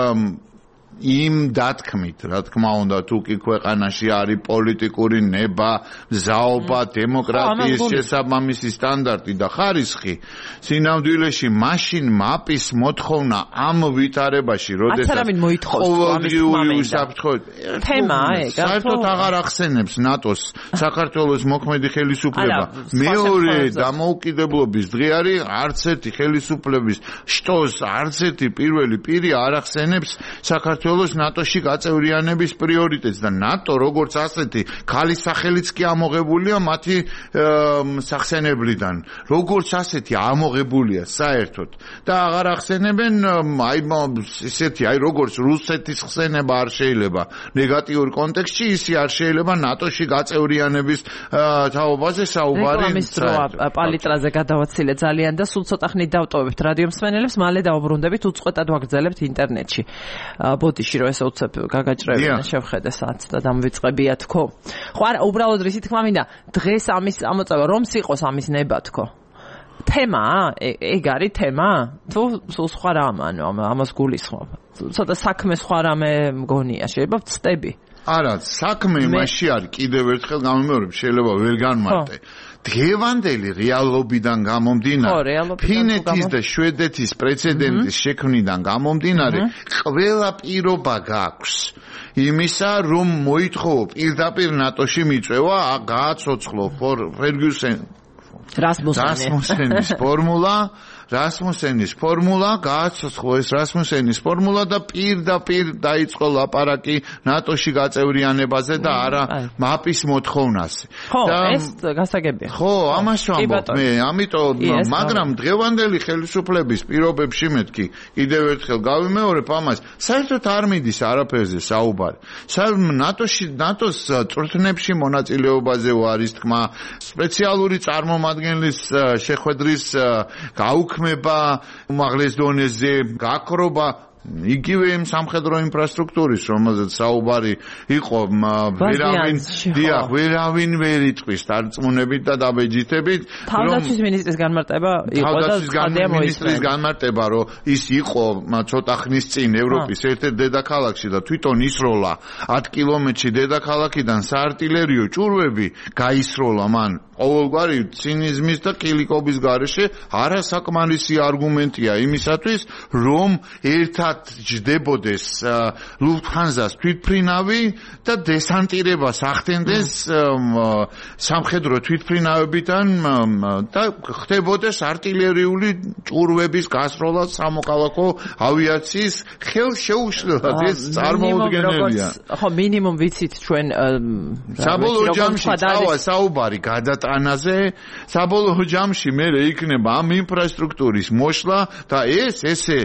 Speaker 3: იმ დათქმით, რა თქმა უნდა, თუ კი ქვეყანაში არის პოლიტიკური ნება, ზაობა, დემოკრატიის შესაბამისი სტანდარტი და ხარისხი, სინამდვილეში მაშინ მაპის მოთხოვნა ამ ვითარებაში, როდესაც ყოველდღიური უსაფრთხოება
Speaker 2: თემაა,
Speaker 3: საერთოდ აღარ ახსენებს ნატოს საქართველოს მოქმედი ხელისუფლება. მეორე დამოუკიდებლობის დღე არის, არც ერთი ხელისუფლების შტოს, არც ერთი პირველი პირი არ ახსენებს საქართველოს ნატოში გაწევრიანების პრიორიტეტს და ნატო როგორც ასეთი ქალის სახელიც კი ამოღებულია მათი სახსენებლიდან როგორც ასეთი ამოღებულია საერთოდ და აღარ ახსენებენ აი ესეთი აი როგორც რუსეთის ხსენება არ შეიძლება ნეგატიურ კონტექსტში ისე არ შეიძლება ნატოში გაწევრიანების თაობაზე საუბარი
Speaker 2: პალიტრაზე გადავაცილე ძალიან და სულ ცოტა ხნით დავტოვებთ რადიო მსმენელებს მალე დავბრუნდებით უწყვეტად ვაგრძელებთ ინტერნეტში ბოდიში რომ ესე უცებ გაგაჭრებინა შევხედე საათს და დამვიწყებია თქო. ხო არა უბრალოდ რისი თქმა მინდა დღეს ამის ამოწევა რომს იყოს ამის ნება თქო. თემა ეგ არის თემა თუ სულ სხვა რამ ანუ ამას გულისხმობ. ცოტა საქმე სხვა რამე მგონია შეიძლება ვწდები.
Speaker 3: არა საქმე იმაში არის კიდევ ერთხელ გამომეორებ შეიძლება ვერ განმარტე. დღევანდელი რეალობიდან გამომდინარე, ფინეთის და შვედეთის პრეცედენტის შექმნიდან გამომდინარე, ყველა პირობა გაქვს იმისა, რომ მოითხოვო პირდაპირ ნატოში მიწვევა, გააცოცხლო ფერგიუსენ რასმუსენის ფორმულა რასმუსენის ფორმულა გააცოცხლო ეს რასმუსენის ფორმულა და პირდაპირ დაიწყო ლაპარაკი ნატოში გაწევრიანებაზე და არა მაპის მოთხოვნაზე.
Speaker 2: ხო, ეს გასაგებია.
Speaker 3: ხო, ამას ვამბობ მე, ამიტომ მაგრამ დღევანდელი ხელისუფლების პირობებში მეთქი კიდევ ერთხელ გავიმეორებ ამას, საერთოდ არ მიდის არაფერზე საუბარი. ნატოში ნატოს წვრთნებში მონაწილეობაზე არის თქმა, სპეციალური წარმომადგენლის შეხვედრის გაუქმება უმაღლეს დონეზე გაქრობა იგივე იმ სამხედრო ინფრასტრუქტურის რომელზეც საუბარი იყო ვერავინ დიახ ვერავინ ვერ იტყვის დარწმუნებით და დაბეჯითებით
Speaker 2: თავდაცვის მინისტრის განმარტება იყო და
Speaker 3: თავდაცვის მინისტრის განმარტება რომ ის იყო ცოტა ხნის წინ ევროპის ერთ-ერთ დედაქალაქში და თვითონ ისროლა ათ კილომეტრში დედაქალაქიდან საარტილერიო ჭურვები გაისროლა მან ყოველგვარი ცინიზმის და კილიკობის გარეშე არასაკმარისი არგუმენტია იმისათვის რომ ერთად ჯდებოდეს ლუფთჰანზას თვითფრინავი და დესანტირებას ახდენდეს სამხედრო თვითფრინავებიდან და ხდებოდეს არტილერიული ჭურვების გასროლა სამოქალაქო ავიაციის ხელშეუშლილად ეს წარმოუდგენელია.
Speaker 2: ხო მინიმუმ ვიცით ჩვენ
Speaker 3: საბოლოო ჯამში წავა საუბარი გადატანაზე საბოლოო ჯამში მე იქნება ამ ინფრასტრუქტურის მოშლა და ეს ესე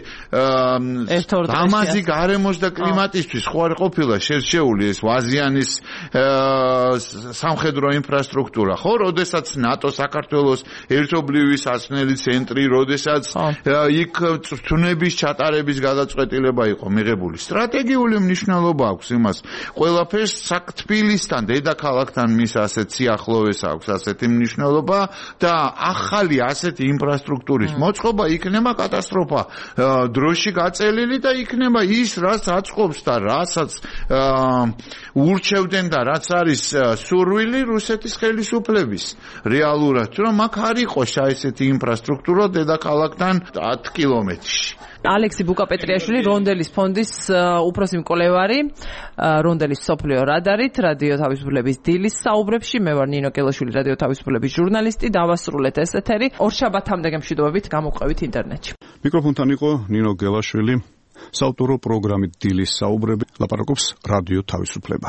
Speaker 3: ამაზი გარემოს და კლიმატისთვის ხო არ ყოფილა შერჩეული ეს ვაზიანის სამხედრო ინფრასტრუქტურა ხო როდესაც ნატო საქართველოს ერთობლივი საცნელი ცენტრი როდესაც იქ წვრთნების ჩატარების გადაწყვეტილება იყო მიღებული სტრატეგიული მნიშვნელობა აქვს იმას ყველაფერს თბილისთან დედაქალაქთან მის ასეთ სიახლოვეს აქვს ასე ასეთი მნიშვნელობა და ახალი ასეთი ინფრასტრუქტურის მოწყობა იქნება კატასტროფა დროში გაწელილი და იქნება ის რაც აწყობს და რასაც ურჩევდნენ და რაც არის სურვილი რუსეთის ხელისუფლების რეალურად რომ აქ არ იყოს ესეთი ინფრასტრუქტურა დედაქალაქთან ათი კილომეტრში
Speaker 2: ალექსი ბუკაპეტრიაშვილი რონდელის ფონდის უფროსი მკვლევარი რონდელის სოფლიო რადარით რადიო თავისუფლების დილის საუბრებში მე ვარ ნინო გელაშვილი რადიო თავისუფლების ჟურნალისტი დავასრულეთ ეს ეთერი ორშაბათამდე გემშვიდობებით გამოყვებით ინტერნეტში
Speaker 1: მიკროფონთან იყო ნინო გელაშვილი საავტორო პროგრამით დილის საუბრები ლაპარაკობს რადიო თავისუფლება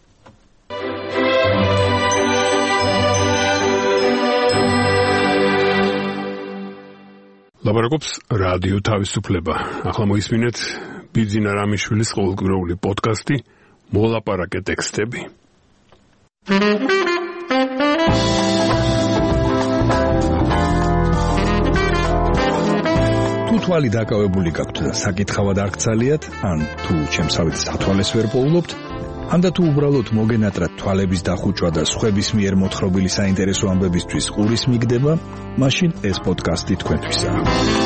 Speaker 4: ლაპარაკობს რადიო თავისუფლება. ახლა მოისმინეთ ბიძინა რამიშვილის ყოველკვირეული პოდკასტი მოლაპარაკე ტექსტები.
Speaker 5: თუ თვალი დაკავებული გაქვთ და საკითხავად არ გცალიათ, ან თუ ჩემსავით სათვალეს ვერ პოულობთ, ან და თუ უბრალოდ მოგენატრათ თვალების დახუჭვა და სხვების მიერ მოთხრობილი საინტერესო ამბებისთვის ყურის მიგდება, მაშინ ეს პოდკასტი თქვენთვისაა.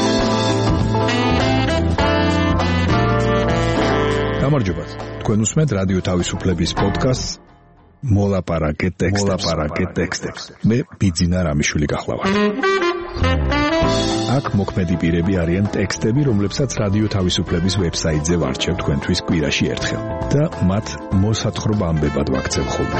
Speaker 5: გამარჯობათ. თქვენ უსმენთ რადიო თავისუფლების პოდკასტს მოლაპარაკე ტექსტებს. მე ბიძინა რამიშვილი გახლავართ. აქ მოქმედი პირები არიან ტექსტები, რომლებსაც რადიო თავისუფლების ვებსაიტზე ვარჩევ თქვენთვის კვირაში ერთხელ და მათ მოსათხრობ ამბებად ვაქცევ ხოლმე.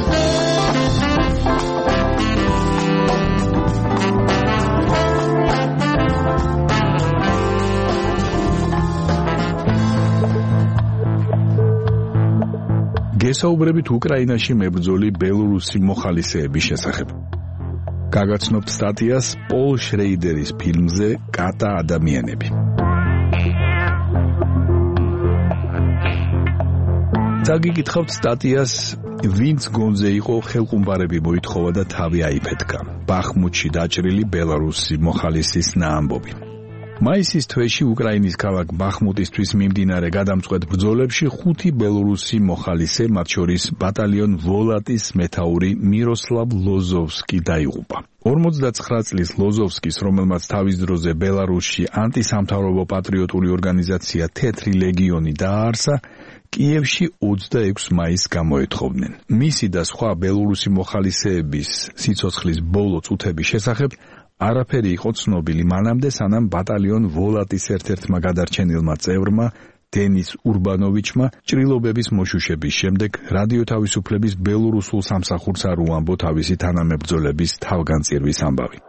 Speaker 5: გესაუბრებით უკრაინაში მებრძოლი ბელორუსი მოხალისეების შესახებ. გაგაცნობთ სტატიას პოლ შრეიდერის ფილმზე კატა ადამიანები. წაგიკითხავთ სტატიას ვინც გონზე იყო ხელყუმბარები მოითხოვა და თავი აიფეთქა. ბახმუთში დაჭრილი ბელორუსი მოხალისის ნაამბობი. მაისის თვეში უკრაინის ქალაქ ბახმუტისთვის მიმდინარე გადამწყვეტ ბრძოლებში ხუთი ბელორუსი მოხალისე, მათ შორის ბატალიონ ვოლატის მეთაური მიროსლავ ლოზოვსკი დაიღუპა. ორმოცდაცხრა წლის ლოზოვსკის, რომელმაც თავის დროზე ბელარუსში ანტისამთავრობო პატრიოტული ორგანიზაცია თეთრი ლეგიონი დააარსა, კიევში ოცდაექვსი მაისს გამოეთხოვდნენ. მისი და სხვა ბელორუსი მოხალისეების სიცოცხლის ბოლო წუთების შესახებ არაფერი იყო ცნობილი მანამდე, სანამ ბატალიონ ვოლატის ერთ-ერთმა გადარჩენილმა წევრმა დენის ურბანოვიჩმა ჭრილობების მოშუშების შემდეგ რადიო თავისუფლების ბელორუსულ სამსახურს არ უამბო თავისი თანამებრძოლების თავგანწირვის ამბავი.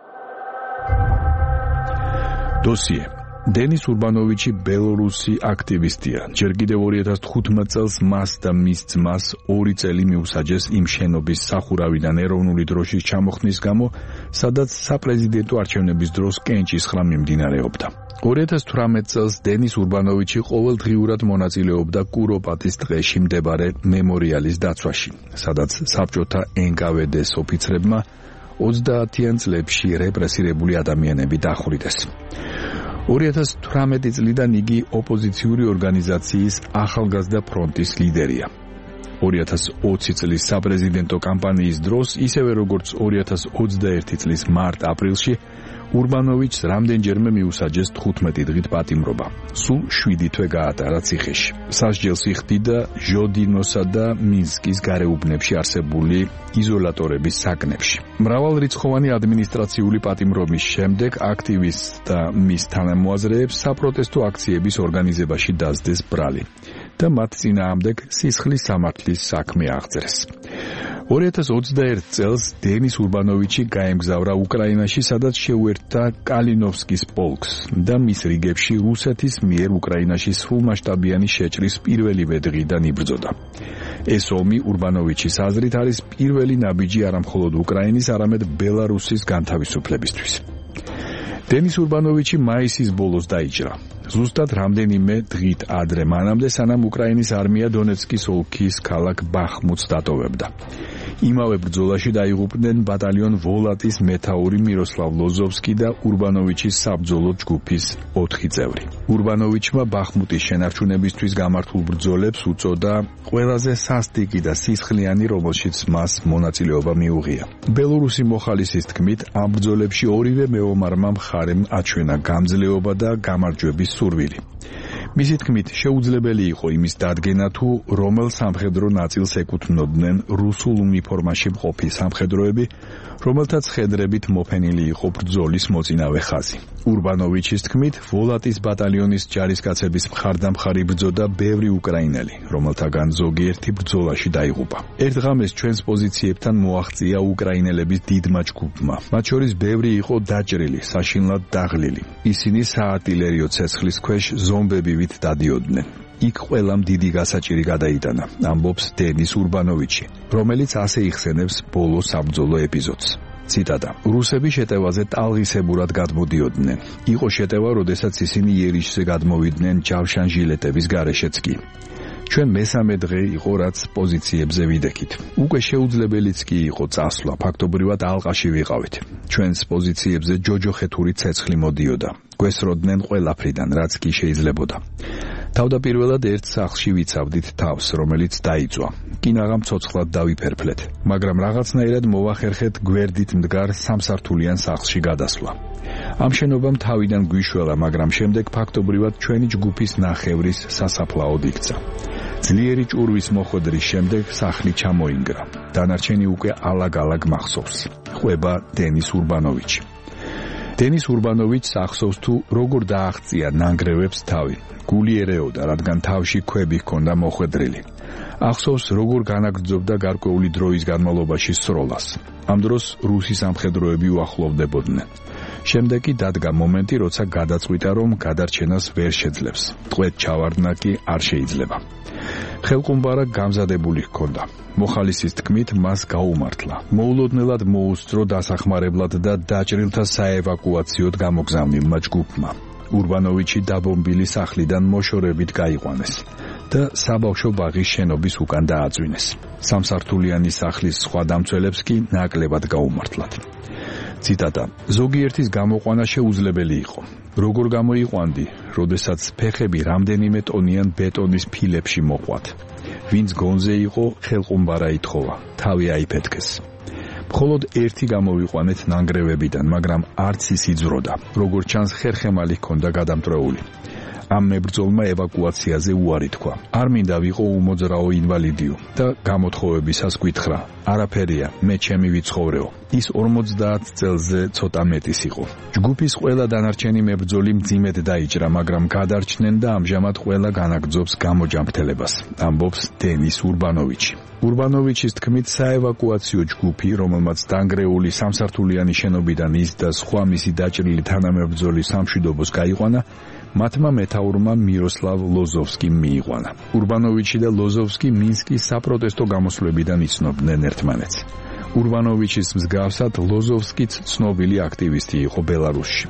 Speaker 5: დოსიე. დენის ურბანოვიჩი ბელორუსი აქტივისტია. ჯერ კიდევ ორი ათას თხუთმეტ წელს მას და მის ძმას ორი წელი მიუსაჯეს იმ შენობის სახურავიდან ეროვნული დროშის ჩამოხსნის გამო, სადაც საპრეზიდენტო არჩევნების დროს კენჭისხრა მიმდინარეობდა. ორი ათას თვრამეტ წელს დენის ურბანოვიჩი ყოველდღიურად მონაწილეობდა კუროპატის ტყეში მდებარე მემორიალის დაცვაში, სადაც საბჭოთა ენ კა ვე დე-ს ოფიცრებმა ოცდაათიან წლებში რეპრესირებული ადამიანები დახვრიტეს. ორი ათას თვრამეტი წლიდან იგი ოპოზიციური ორგანიზაციის ახალგაზრდა ფრონტის ლიდერია. ორი ათას ოცი წლის საპრეზიდენტო კამპანიის დროს, ისევე როგორც ორი ათას ოცდაერთი წლის მარტ-აპრილში, ურბანოვიჩს რამდენჯერმე მიუსაჯეს თხუთმეტი დღით პატიმრობა. სულ შვიდი თვე გაატარა ციხეში. სასჯელს იხდიდა ჟოდინოსა და მინსკის გარეუბნებში არსებული იზოლატორების საკნებში. მრავალრიცხოვანი ადმინისტრაციული პატიმრობის შემდეგ აქტივისტს და მის თანამოაზრეებს საპროტესტო აქციების ორგანიზებაში დასდეს ბრალი და მათ წინააღმდეგ სისხლის სამართლის საქმე აღწერეს. ორი ათას ოცდაერთი წელს დენის ურბანოვიჩი გაემგზავრა უკრაინაში, სადაც შეუერთდა კალინოვსკის პოლკს და მის რიგებში რუსეთის მიერ უკრაინაში სრულმასშტაბიანი შეჭრის პირველივე დღიდან იბრძოდა. ეს ომი ურბანოვიჩის აზრით არის პირველი ნაბიჯი არამხოლოდ უკრაინის, არამედ ბელარუსის განთავისუფლებისთვის. დენის ურბანოვიჩი მაისის ბოლოს დაიჭრა. ზუსტად რამდენიმე დღით ადრე, მანამდე, სანამ უკრაინის არმია დონეცკის ოლქის ქალაქ ბახმუტს დატოვებდა. იმავე ბრძოლაში დაიღუპნენ ბატალიონ ვოლატის მეთაური მიროსლავ ლოზოვსკი და ურბანოვიჩის საბრძოლო ჯგუფის ოთხი წევრი. ურბანოვიჩმა ბახმუტის შენარჩუნებისთვის გამართულ ბრძოლებს უწოდა ყველაზე სასტიკი და სისხლიანი, რომელშიც მას მონაწილეობა მიუღია. ბელორუსი მოხალისის თქმით, ამ ბრძოლებში ორივე მეომარმა მხარემ აჩვენა გამძლეობა და გამარჯვების სურვილი. მისი თქმით, შეუძლებელი იყო იმის დადგენა, თუ რომელ სამხედრო ნაწილს ეკუთვნოდნენ რუსულ უნიფორმაში მყოფი სამხედროები, რომელთაც ხედრებით მოფენილი იყო ბრძოლის მოწინავე ხაზი. ურბანოვიჩის თქმით, ვოლატის ბატალიონის ჯარისკაცების მხარდამხარი ბრძოდა ბევრი უკრაინელი, რომელთაგან ზოგიერთი ბრძოლაში დაიღუპა. ერთ ღამეს ჩვენს პოზიციებთან მოაღწია უკრაინელების დიდმა ჯგუფმა. მათ შორის ბევრი იყო დაჭრილი, საშინლად დაღლილი. ისინი საარტილერიო ცეცხლის ქვეშ ზომბებივით დადიოდნენ. იქ ყველამ დიდი გასაჭირი გადაიტანა, ამბობს დენის ურბანოვიჩი, რომელიც ასე იხსენებს ბოლო საბრძოლო ეპიზოდს. ციტატა: რუსები შეტევაზე ტალღისებურად გადმოდიოდნენ. იყო შეტევა, როდესაც ისინი იერიშზე გადმოვიდნენ ჯავშან ჟილეტების გარეშეც კი. ჩვენ მესამე დღე იყო, რაც პოზიციებზე ვიდექით. უკვე შეუძლებელიც კი იყო წასვლა, ფაქტობრივად ალყაში ვიყავით. ჩვენს პოზიციებზე ჯოჯოხეთური ცეცხლი მოდიოდა. გვესროდნენ ყველაფრიდან, რაც კი შეიძლებოდა. თავდაპირველად ერთ სახლში ვიცავდით თავს, რომელიც დაიწვა. კინაღამ ცოცხლად დავიფერფლეთ, მაგრამ რაღაცნაირად მოვახერხეთ გვერდით მდგარ სამსართულიან სახლში გადასვლა. ამ შენობამ თავიდან გვიშველა, მაგრამ შემდეგ ფაქტობრივად ჩვენი ჯგუფის ნახევრის სასაფლაოდ იქცა. ძლიერი ჭურვის მოხვედრის შემდეგ სახლი ჩამოინგრა. დანარჩენი უკვე ალაგ-ალაგ მახსოვს. ყვება დენის ურბანოვიჩი. დენის ურბანოვიჩს ახსოვს, თუ როგორ დააღწია ნანგრევებს თავი. გული ერეოდა, რადგან თავში ქვები ჰქონდა მოხვედრილი. ახსოვს, როგორ განაგრძობდა გარკვეული დროის განმავლობაში სროლას. ამ დროს რუსი სამხედროები უახლოვდებოდნენ. შემდეგ კი დადგა მომენტი, როცა გადაწყვიტა, რომ გადარჩენას ვერ შეძლებს. ტყვედ ჩავარდნა კი არ შეიძლება. ხელყუმბარა გამზადებული ჰქონდა. მოხალისის თქმით, მას გაუმართლა. მოულოდნელად მოუსწრო დასახმარებლად და დაჭრილთა საევაკუაციოდ გამოგზავნილმა ჯგუფმა. ურბანოვიჩი დაბომბილი სახლიდან მოშორებით გაიყვანეს და საბავშვო ბაღის შენობის უკან დააწვინეს. სამსართულიანი სახლის სხვა დამცველებს კი ნაკლებად გაუმართლათ. ციტატა: ზოგიერთის გამოყვანა შეუძლებელი იყო. როგორ გამოიყვანდი, როდესაც ფეხები რამდენიმე ტონიან ბეტონის ფილებში მოყვათ. ვინც გონზე იყო, ხელყუმბარა ითხოვა, თავი აიფეთქეს. მხოლოდ ერთი გამოვიყვანეთ ნანგრევებიდან, მაგრამ არც ის იძროდა. როგორც ჩანს, ხერხემალი ჰქონდა გადამტვრეული. ამ მებრძოლმა ევაკუაციაზე უარი თქვა. არ მინდა ვიყო უმოძრაო ინვალიდიო და გამოთხოვებისას გითხრა: არაფერია, მე ჩემი ვიცხოვრეო. ის ორმოცდაათ წელზე ცოტა მეტის იყო. ჯგუფის ყველა დანარჩენი მებრძოლი მძიმედ დაიჭრა, მაგრამ გადარჩნენ და ამჟამად ყველა განაგრძობს გამოჯანმრთელებას, ამბობს დენის ურბანოვიჩი. ურბანოვიჩის თქმით, საევაკუაციო ჯგუფი, რომელმაც დანგრეული სამსართულიანი შენობიდან ის და სხვა მისი დაჭრილი თანამებრძოლი სამშვიდობოს გაიყვანა, მათმა მეთაურმა მიროსლავ ლოზოვსკიმ მიიყვანა. ურბანოვიჩი და ლოზოვსკი მინსკის საპროტესტო გამოსვლებიდან იცნობდნენ ერთმანეთს. ურბანოვიჩის მსგავსად ლოზოვსკიც ცნობილი აქტივისტი იყო ბელარუსში.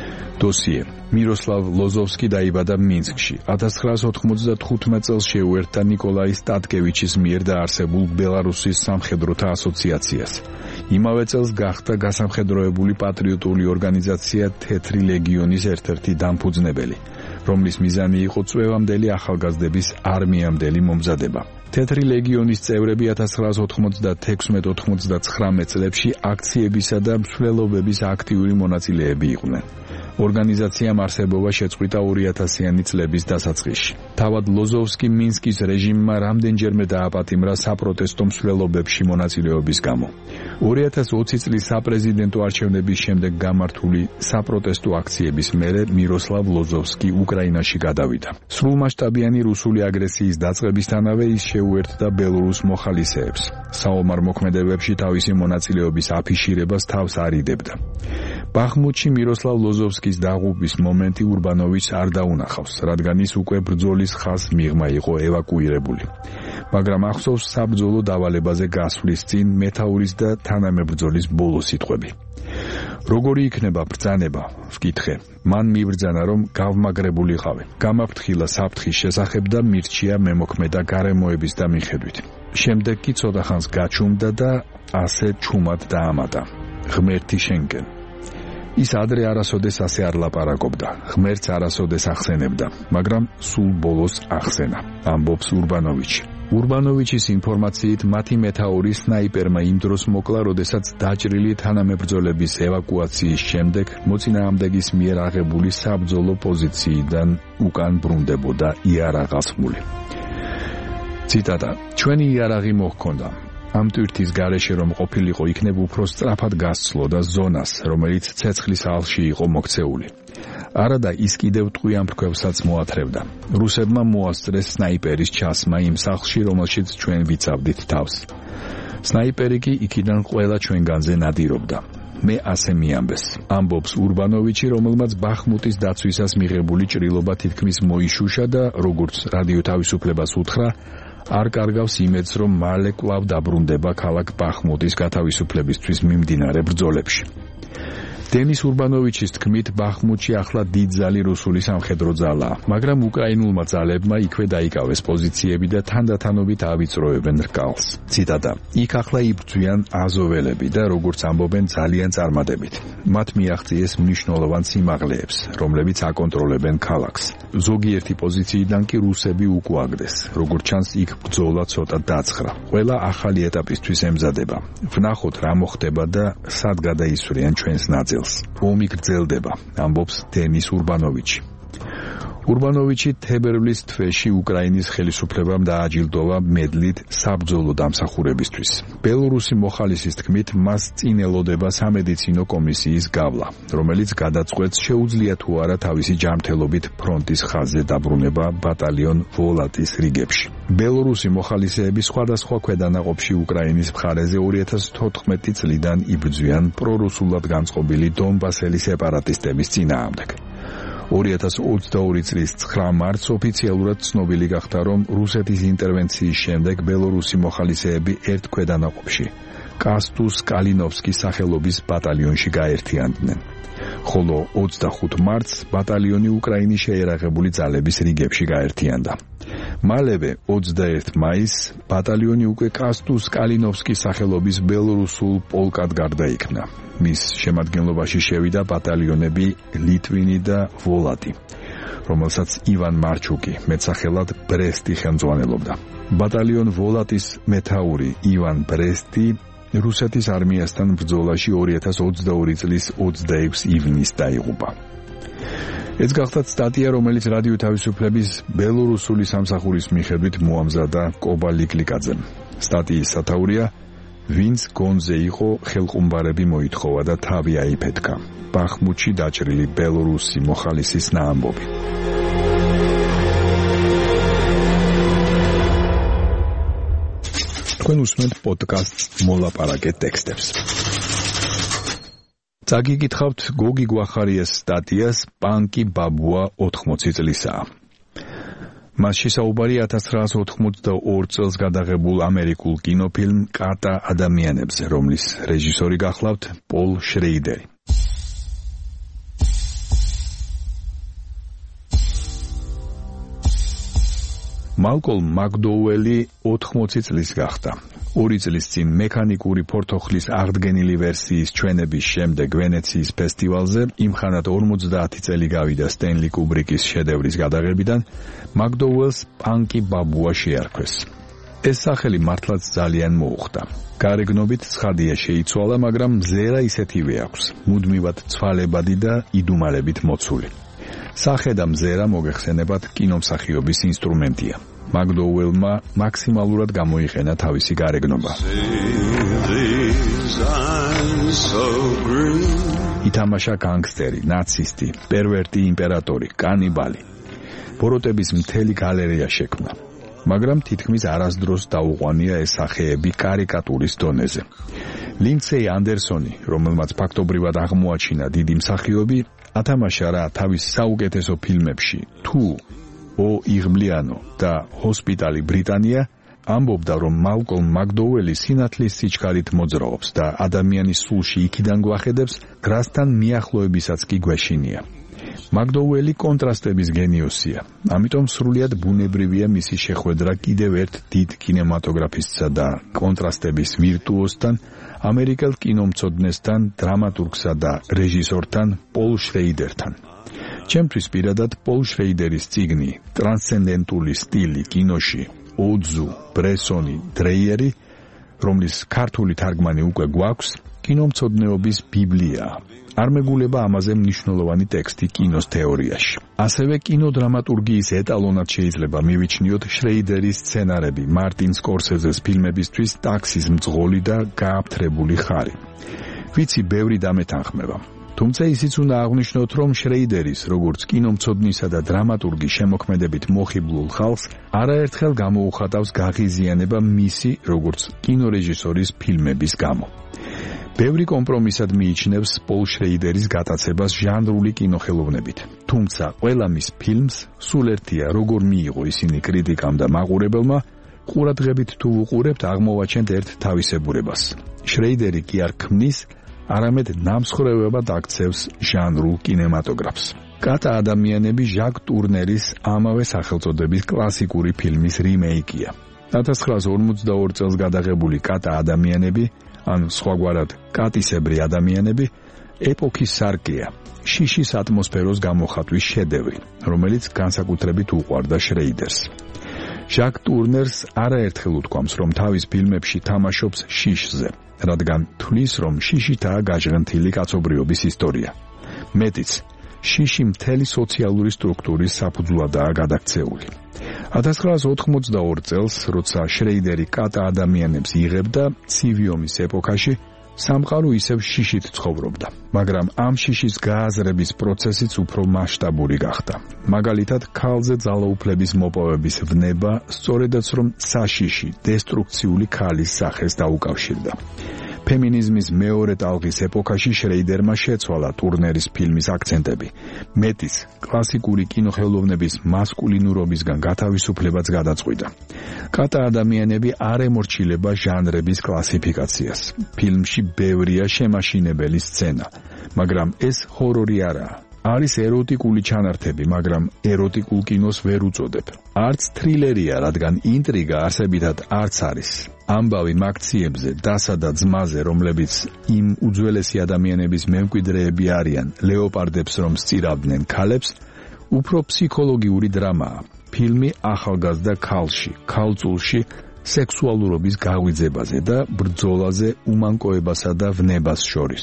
Speaker 5: დოსიე: მიროსლავ ლოზოვსკი დაიბადა მინსკში. ათას ცხრაას ოთხმოცდათხუთმეტ წელს შეუერთდა ნიკოლაი სტატკევიჩის მიერ დაარსებულ ბელარუსის სამხედროთა ასოციაციას. იმავე წელს გახდა გასამხედროებული პატრიოტული ორგანიზაცია თეთრი ლეგიონის ერთ-ერთი დამფუძნებელი, რომლის მიზანი იყო წვევამდელი ახალგაზრდების არმიამდელი მომზადება. თეთრი ლეგიონის წევრები ათას ცხრაას ოთხმოცდათექვსმეტ ოთხმოცდაცხრამეტ წლებში აქციებისა და მსვლელობების აქტიური მონაწილეები იყვნენ. ორგანიზაციამ არსებობა შეწყვიტა ორი ათასიანი წლების დასაწყისში. თავად ლოზოვსკი მინსკის რეჟიმმა რამდენჯერმე დააპატიმრა საპროტესტო მსვლელობებში მონაწილეობის გამო. ორი ათას ოცი წლის საპრეზიდენტო არჩევნების შემდეგ გამართული საპროტესტო აქციების მერე მიროსლავ ლოზოვსკი უკრაინაში გადავიდა. სრულმასშტაბიანი რუსული აგრესიის დაწყებისთანავე ის შეუერთდა ბელორუს მოხალისეებს. საომარ მოქმედებებში თავისი მონაწილეობის აფიშირებას თავს არ იდებდა. ბახმუტში მიროსლავ ლოზოვსკის დაღუპვის მომენტი ურბანოვიჩს არ დაუნახავს, რადგან ის უკვე ბრძოლის ხაზს მიღმა იყო ევაკუირებული. მაგრამ ახსოვს საბრძოლო დავალებაზე გასვლის წინ მეთაურის და თანამებრძოლის ბოლო სიტყვები. როგორი იქნება ბრძანება? ვკითხე. მან მიბრძანა, რომ გავმაგრებულიყავი. გამაფრთხილა საფრთხის შესახებ და მირჩია მემოქმედა გარემოების და მიხედვით. შემდეგ კი ცოტა ხანს გაჩუმდა და ასე ჩუმად დაამატა. ღმერთი შენკენ. ის ადრე არასოდეს ასე არ ლაპარაკობდა. ღმერთს არასოდეს ახსენებდა, მაგრამ სულ ბოლოს ახსენა. ამბობს ურბანოვიჩი. ურბანოვიჩის ინფორმაციით მათი მეთაური სნაიპერმა იმ დროს მოკლა, როდესაც დაჭრილი თანამებრძოლების ევაკუაციის შემდეგ მოწინააღმდეგის მიერ აღებული საბრძოლო პოზიციიდან უკან ბრუნდებოდა იარაღასმული. ციტატა: ჩვენი იარაღი მოჰქონდა. ამ ტვირთის გარეშე რომ ყოფილიყო, იქნებ უფრო სწრაფად გასცლოდა ზონას, რომელიც ცეცხლის ალში იყო მოქცეული. არადა ის კიდევ ტყვიან ფრქვევსაც მოათრევდა. რუსებმა მოასწრეს სნაიპერის ჩასმა იმ სახლში, რომელშიც ჩვენ ვიცავდით თავს. სნაიპერი კი იქიდან ყველა ჩვენგანზე ნადირობდა. მე ასე მიამბეს. ამბობს ურბანოვიჩი, რომელმაც ბახმუტის დაცვისას მიღებული ჭრილობა თითქმის მოიშუშა და როგორც რადიო თავისუფლებას უთხრა, არ კარგავს იმედს, რომ მალე კვლავ დაბრუნდება ქალაქ ბახმუტის გათავისუფლებისთვის მიმდინარე ბრძოლებში. დენის ურბანოვიჩის თქმით, ბახმუტში ახლა დიდძალი რუსული სამხედრო ძალაა, მაგრამ უკრაინულმა ძალებმა იქვე დაიკავეს პოზიციები და თანდათანობით ავიწროებენ რკალს. ციტატა: იქ ახლა იბრძვიან აზოველები და როგორც ამბობენ, ძალიან წარმატებით. მათ მიაღწიეს მნიშვნელოვან სიმაღლეებს, რომლებიც აკონტროლებენ ქალაქს. ზოგიერთი პოზიციიდან კი რუსები უკუაგდეს. როგორც ჩანს, იქ ბრძოლა ცოტა დაცხრა. ყველა ახალი ეტაპისთვის ემზადება. ვნახოთ რა მოხდება და სად გადაისვრიან ჩვენს ნაწილს. ომი გრძელდება, ამბობს დენის ურბანოვიჩი. ურბანოვიჩი თებერვლის თვეში უკრაინის ხელისუფლებამ დააჯილდოვა მედლით საბრძოლო დამსახურებისთვის. ბელორუსი მოხალისის თქმით, მას წინ ელოდება სამედიცინო კომისიის გავლა, რომელიც გადაწყვეტს, შეუძლია თუ არა თავისი ჯანმრთელობით ფრონტის ხაზზე დაბრუნება ბატალიონ ვოლატის რიგებში. ბელორუსი მოხალისეები სხვადასხვა ქვედანაყოფში უკრაინის მხარეზე ორი ათას თოთხმეტი წლიდან იბრძვიან პრორუსულად განწყობილი დონბასელი სეპარატისტების წინააღმდეგ. ორი ათას ოცდაორი წლის ცხრა მარტს ოფიციალურად ცნობილი გახდა, რომ რუსეთის ინტერვენციის შემდეგ ბელორუსი მოხალისეები ერთ ქვედანაყოფში, კასტუს კალინოვსკის სახელობის ბატალიონში გაერთიანდნენ. ხოლო ოცდახუთ მარტს ბატალიონი უკრაინის შეიარაღებული ძალების რიგებში გაერთიანდა. მალევე ოცდაერთი მაისს ბატალიონი უკვე კასტუს კალინოვსკის სახელობის ბელორუსულ პოლკად გარდაიქმნა. მის შემადგენლობაში შევიდა ბატალიონები ლიტვინი და ვოლატი, რომელსაც ივან მარჩუკი მეტსახელად ბრესტი ხელმძღვანელობდა. ბატალიონ ვოლატის მეთაური ივან ბრესტი რუსეთის არმიასთან ბრძოლაში ორი ათას ოცდაორი წლის ოცდაექვსი ივნისს დაიღუპა. ეს გახლავთ სტატია, რომელიც რადიო თავისუფლების ბელორუსული სამსახურის მიხედვით მოამზადა კობა ლიკლიკაძემ. სტატიის სათაურია: ვინც გონზე იყო, ხელყუმბარები მოითხოვა და თავი აიფეთქა. ბახმუტში დაჭრილი ბელორუსი მოხალისის ნაამბობი. თქვენ უსმენთ პოდკასტს მოლაპარაკე ტექსტებს. წაგიკითხავთ გოგი გვახარიას სტატიას „პანკი ბაბუა ოთხმოცი წლისაა“. მასში საუბარი ათას ცხრაასი ოთხმოცდაორი წელს გადაღებულ ამერიკულ კინოფილმ „კატა ადამიანებზე“, რომლის რეჟისორი გახლავთ პოლ შრეიდერი. მალკოლმ მაკდოუელი ოთხმოცი წლის გახდა. ორი წლის წინ მექანიკური ფორთოხლის აღდგენილი ვერსიის ჩვენების შემდეგ ვენეციის ფესტივალზე, იმხანად ორმოცდაათი წელი გავიდა სტენლი კუბრიკის შედევრის გადაღებიდან, მაკდოუელს „პანკი ბაბუა“ შეარქვეს. ეს სახელი მართლაც ძალიან მოუხდა. გარეგნობით ცხადია შეიცვალა, მაგრამ მზერა ისეთივე აქვს, მუდმივად ცვალებადი და იდუმალებით მოცული. სახე და მზერა მოგეხსენებათ კინომსახიობის ინსტრუმენტია. მაკდოუელმა მაქსიმალურად გამოიყენა თავისი გარეგნობა. ითამაშა განგსტერი, ნაცისტი, პერვერტი იმპერატორი, კანიბალი. ბოროტების მთელი გალერეა შექმნა. მაგრამ თითქმის არასდროს დაუყვანია ეს სახეები კარიკატურის დონეზე. ლინდსეი ანდერსონი, რომელმაც ფაქტობრივად აღმოაჩინა დიდი მსახიობი, ათამაშა რა თავის საუკეთესო ფილმებში თუ ო იღბლიანო და ჰოსპიტალი ბრიტანია, ამბობდა, რომ მალკოლმ მაკდოუელი სინათლის სიჩქარით მოძრაობს და ადამიანის სულში იქიდან გვახედებს, რასთან მიახლოებისაც კი გვეშინია. მაკდოუელი კონტრასტების გენიოსია, ამიტომ სრულიად ბუნებრივია მისი შეხვედრა კიდევ ერთ დიდ კინემატოგრაფისტსა და კონტრასტების ვირტუოზთან, ამერიკელ კინომცოდნესთან, დრამატურგსა და რეჟისორთან პოლ შრეიდერთან. ჩემთვის პირადად პოლ შრეიდერის წიგნი ტრანსცენდენტული სტილი კინოში, ოდზუ, ბრესონი, დრეიერი, რომლის ქართული თარგმანი უკვე გვაქვს, კინომცოდნეობის ბიბლიაა. არ მეგულება ამაზე მნიშვნელოვანი ტექსტი კინოს თეორიაში. ასევე კინოდრამატურგიის ეტალონად შეიძლება მივიჩნიოთ შრეიდერის სცენარები მარტინ სკორსეზეს ფილმებისთვის ტაქსის მძღოლი და გააფთრებული ხარი. ვიცი, ბევრი დამეთანხმება. თუმცა ისიც უნდა აღვნიშნოთ, რომ შრეიდერის, როგორც კინომცოდნისა და დრამატურგის შემოქმედებით მოხიბლულ ხალხს არაერთხელ გამოუხატავს გაღიზიანება მისი, როგორც კინორეჟისორის ფილმების გამო. ბევრი კომპრომისად მიიჩნევს პოლ შრეიდერის გატაცებას ჟანრული კინოხელოვნებით. თუმცა ყველა მის ფილმს სულ ერთია, როგორ მიიღო ისინი კრიტიკამ და მაყურებელმა, ყურადღებით თუ უყურებთ, აღმოვაჩენთ ერთ თავისებურებას. შრეიდერი კი არ ქმნის, არამედ ნამსხვრევებად აქცევს ჟანრულ კინემატოგრაფს. კატა ადამიანები ჟაკ ტურნერის ამავე სახელწოდების კლასიკური ფილმის რიმეიკია. ათას ცხრაას ორმოცდაორი წელს გადაღებული კატა ადამიანები, ან სხვაგვარად კატისებრი ადამიანები, ეპოქის სარკეა, შიშის ატმოსფეროს გამოხატვის შედევრი, რომელიც განსაკუთრებით უყვარდა შრეიდერს. ჟაკ ტურნერს არაერთხელ უთქვამს, რომ თავის ფილმებში თამაშობს შიშზე, რადგან თვლის, რომ შიშითაა გაჟღენთილი კაცობრიობის ისტორია. მეტიც, შიში მთელი სოციალური სტრუქტურის საფუძვლადაა გადაქცეული. ათას ცხრაას ოთხმოცდაორ წელს, როცა შრეიდერი კატა ადამიანებს იღებდა, ცივი ომის ეპოქაში სამყარო ისევ შიშით ცხოვრობდა, მაგრამ ამ შიშის გააზრების პროცესიც უფრო მასშტაბური გახდა. მაგალითად, ქალზე ძალაუფლების მოპოვების ვნება, სწორედაც რომ საშიში, დესტრუქციული ქალის სახეს დაუკავშირდა. ფემინიზმის მეორე ტალღის ეპოქაში შრეიდერმა შეცვალა ტურნერის ფილმის აქცენტები. მეტის, კლასიკური კინოხელოვნების მასკულინურობისგან გათავისუფლებაც გადაწყვიტა. კატა ადამიანები არ ემორჩილება ჟანრების კლასიფიკაციას. ფილმში ბევრია შემაშინებელი სცენა, მაგრამ ეს ჰორორი არაა. არის ეროტიკული ჩანართები, მაგრამ ეროტიკულ კინოს ვერ უწოდებ. არც თრილერია, რადგან ინტრიგა არსებითად არც არის. ამბავი მაქციებზე, დასა და ძმაზე, რომლებიც იმ უძველესი ადამიანების მემკვიდრეები არიან, ლეოპარდებს რომ სწირავდნენ ქალებს, უფრო ფსიქოლოგიური დრამაა. ფილმი ახალგაზრდა ქალში, ქალწულში, სექსუალურობის გაღვიძებაზე და ბრძოლაზე უმანკოებასა და ვნებას შორის.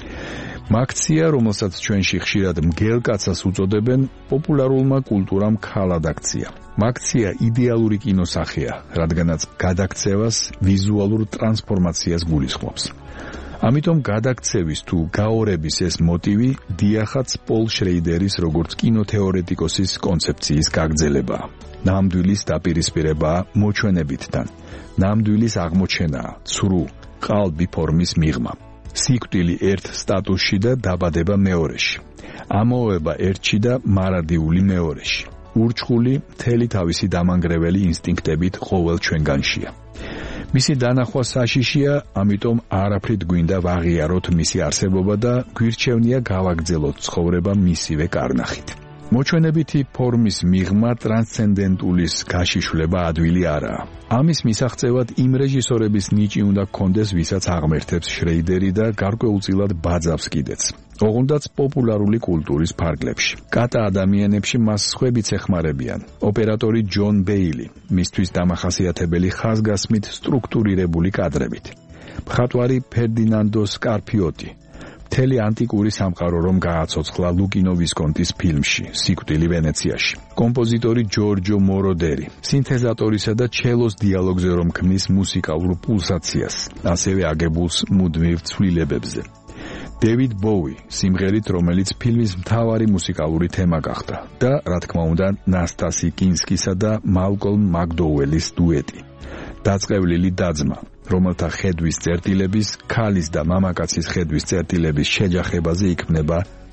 Speaker 5: მაქცია, რომელსაც ჩვენში ხშირად მგელკაცას უწოდებენ, პოპულარულმა კულტურამ ქალად აქცია. მაქცია იდეალური კინოსახეა, რადგანაც გადაქცევას, ვიზუალურ ტრანსფორმაციას გულისხმობს. ამიტომ გადაქცევის თუ გაორების ეს მოტივი დიახაც პოლ შრეიდერის როგორც კინოთეორეტიკოსის კონცეფციის გაგრძელებაა. ნამდვილის დაპირისპირებაა მოჩვენებითთან. ნამდვილის აღმოჩენაა ცრუ, ყალბი ფორმის მიღმა. სიკვდილი ერთ სტატუსში და დაბადება მეორეში. ამოება ერთში და მარადიული მეორეში. ურჩხული მთელი თავისი დამანგრეველი ინსტინქტებით ყოველ ჩვენგანშია. მისი დანახვა საშიშია, ამიტომ არაფრით გვინდა ვაღიაროთ მისი არსებობა და გვირჩევნია გავაგრძელოთ ცხოვრება მისივე კარნახით. მოჩვენებითი ფორმის მიღმა ტრანსცენდენტულის გაშიშვლება ადვილი არაა. ამის მისაღწევად იმ რეჟისორების ნიჭი უნდა გქონდეს, ვისაც აღმერთებს შრეიდერი და გარკვეულწილად ბაძავს კიდეც. ოღონდაც პოპულარული კულტურის ფარგლებში. კატა ადამიანებში მას სხვებიც ეხმარებიან. ოპერატორი ჯონ ბეილი, მისთვის დამახასიათებელი ხაზგასმით სტრუქტურირებული კადრებით. მხატვარი ფერდინანდო სკარფიოტი. მთელი ანტიკური სამყარო რომ გააცოცხლა ლუკინო ვისკონტის ფილმში სიკვდილი ვენეციაში. კომპოზიტორი ჯორჯო მოროდერი, სინთეზატორისა და ჩელოს დიალოგზე რომ ქმნის მუსიკალურ პულსაციას, ასევე აგებულს მუდმივ ცვლილებებზე. დევიდ ბოუი, სიმღერით, რომელიც ფილმის მთავარი მუსიკალური თემა გახდა და, რა თქმა უნდა, ნასტასი კინსკისა და მალკოლმ მაკდოუელის დუეტი. დაწყევლილი დაძმა, რომელთა ხედვის წერტილების, ქალის და მამაკაცის ხედვის წერტილების შეჯახებაზე იქმნება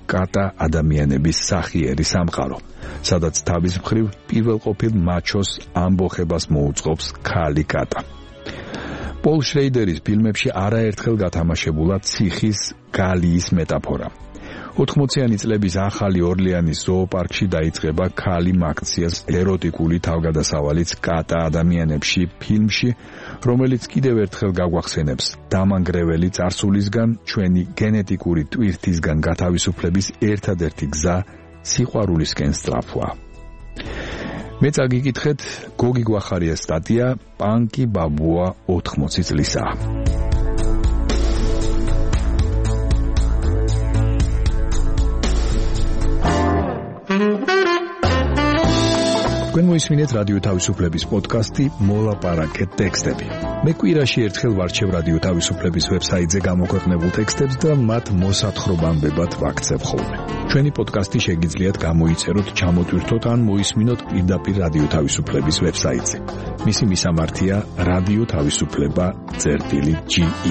Speaker 5: კატა ადამიანების სახიერი სამყარო, სადაც თავის მხრივ პირველყოფილ მაჩოს ამბოხებას მოუწყობს ქალი კატა. პოლ შრეიდერის ფილმებში არაერთხელ გათამაშებულა ციხის გალიის მეტაფორა. ოთხმოციანი წლების ახალი ორლეანის ზოოპარკში დაიწყება ქალი მაქციას ეროტიკული თავგადასავალიც კატა ადამიანებში ფილმში, რომელიც კიდევ ერთხელ გაგვახსენებს დამანგრეველი წარსულისგან, ჩვენი გენეტიკური ტვირთისგან გათავისუფლების ერთადერთი გზა სიყვარულისკენ სწრაფვა. მე წაგიკითხეთ გოგი გვახარიას სტატია პანკი ბაბუა ოთხმოცი წლისაა. თქვენ მოისმინეთ რადიო თავისუფლების პოდკასტი მოლაპარაკეთ ტექსტები. მე კვირაში ერთხელ ვარჩევ რადიო თავისუფლების ვებსაიტზე გამოქვეყნებულ ტექსტებს და მათ მოსათხრობამდებად ვაქცევ ხოლმე. ჩვენი პოდკასტი შეგიძლიათ გამოიწეროთ, ჩამოტვირთოთ ან მოისმინოთ პირდაპირ რადიო თავისუფლების ვებსაიტზე. მისი მისამართია რადიო თავისუფლება წერტილი ჯი ი.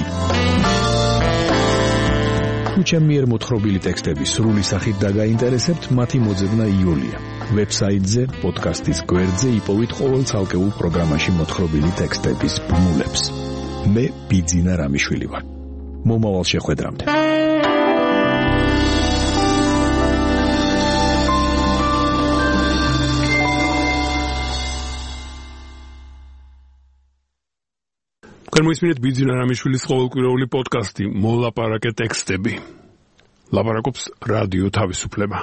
Speaker 5: თუ ჩემი მიერ მოთხრობილი ტექსტები სრული სახით დაგაინტერესებთ, მათი მოძებნა იოლია. ვებსაიტზე, პოდკასტის გვერდზე იპოვით ყოველ ცალკეულ პროგრამაში მოთხრობილი ტექსტების ბმულებს. მე ბიძინა რამიშვილი ვარ. მომავალ შეხვედრამდე.
Speaker 4: თქვენ მოისმინეთ ბიძინა რამიშვილის ყოველკვირეული პოდკასტი მოლაპარაკე ტექსტები. ლაპარაკობს რადიო თავისუფლება.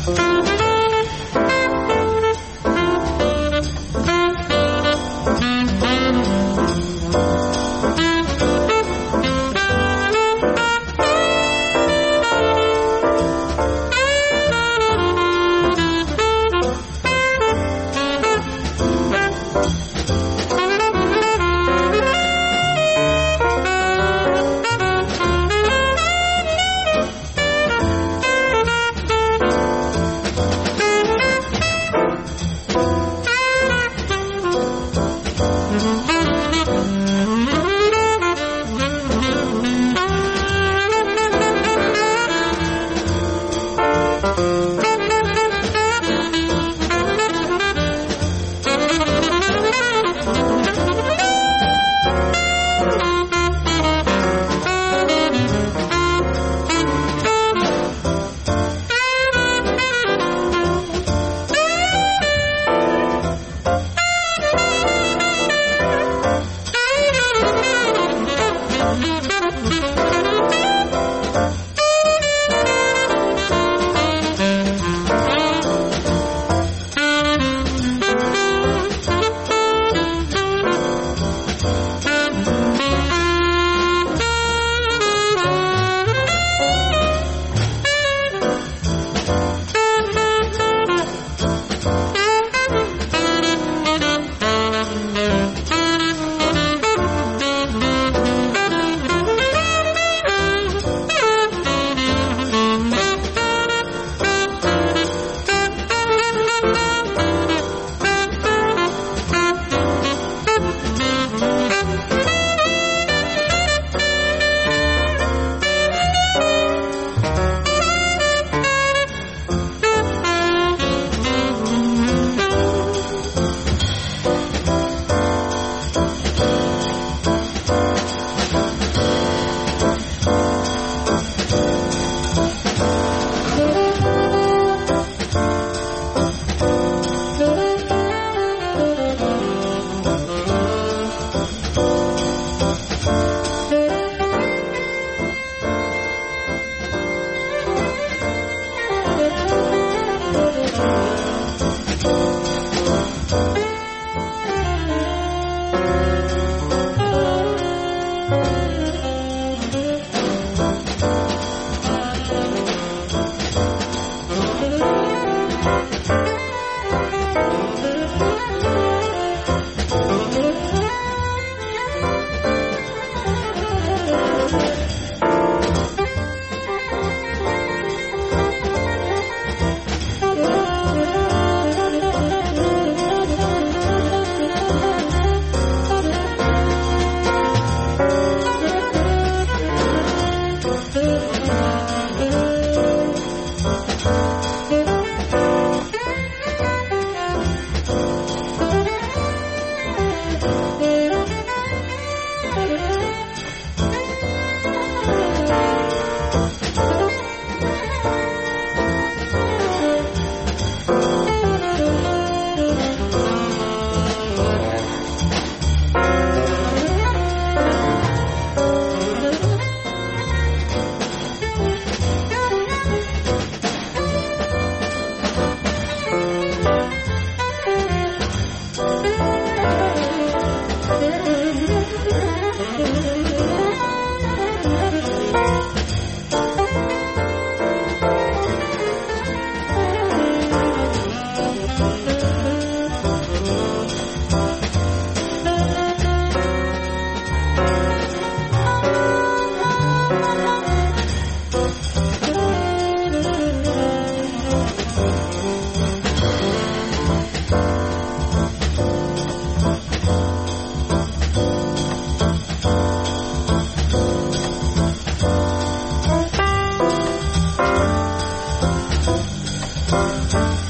Speaker 6: Thank you.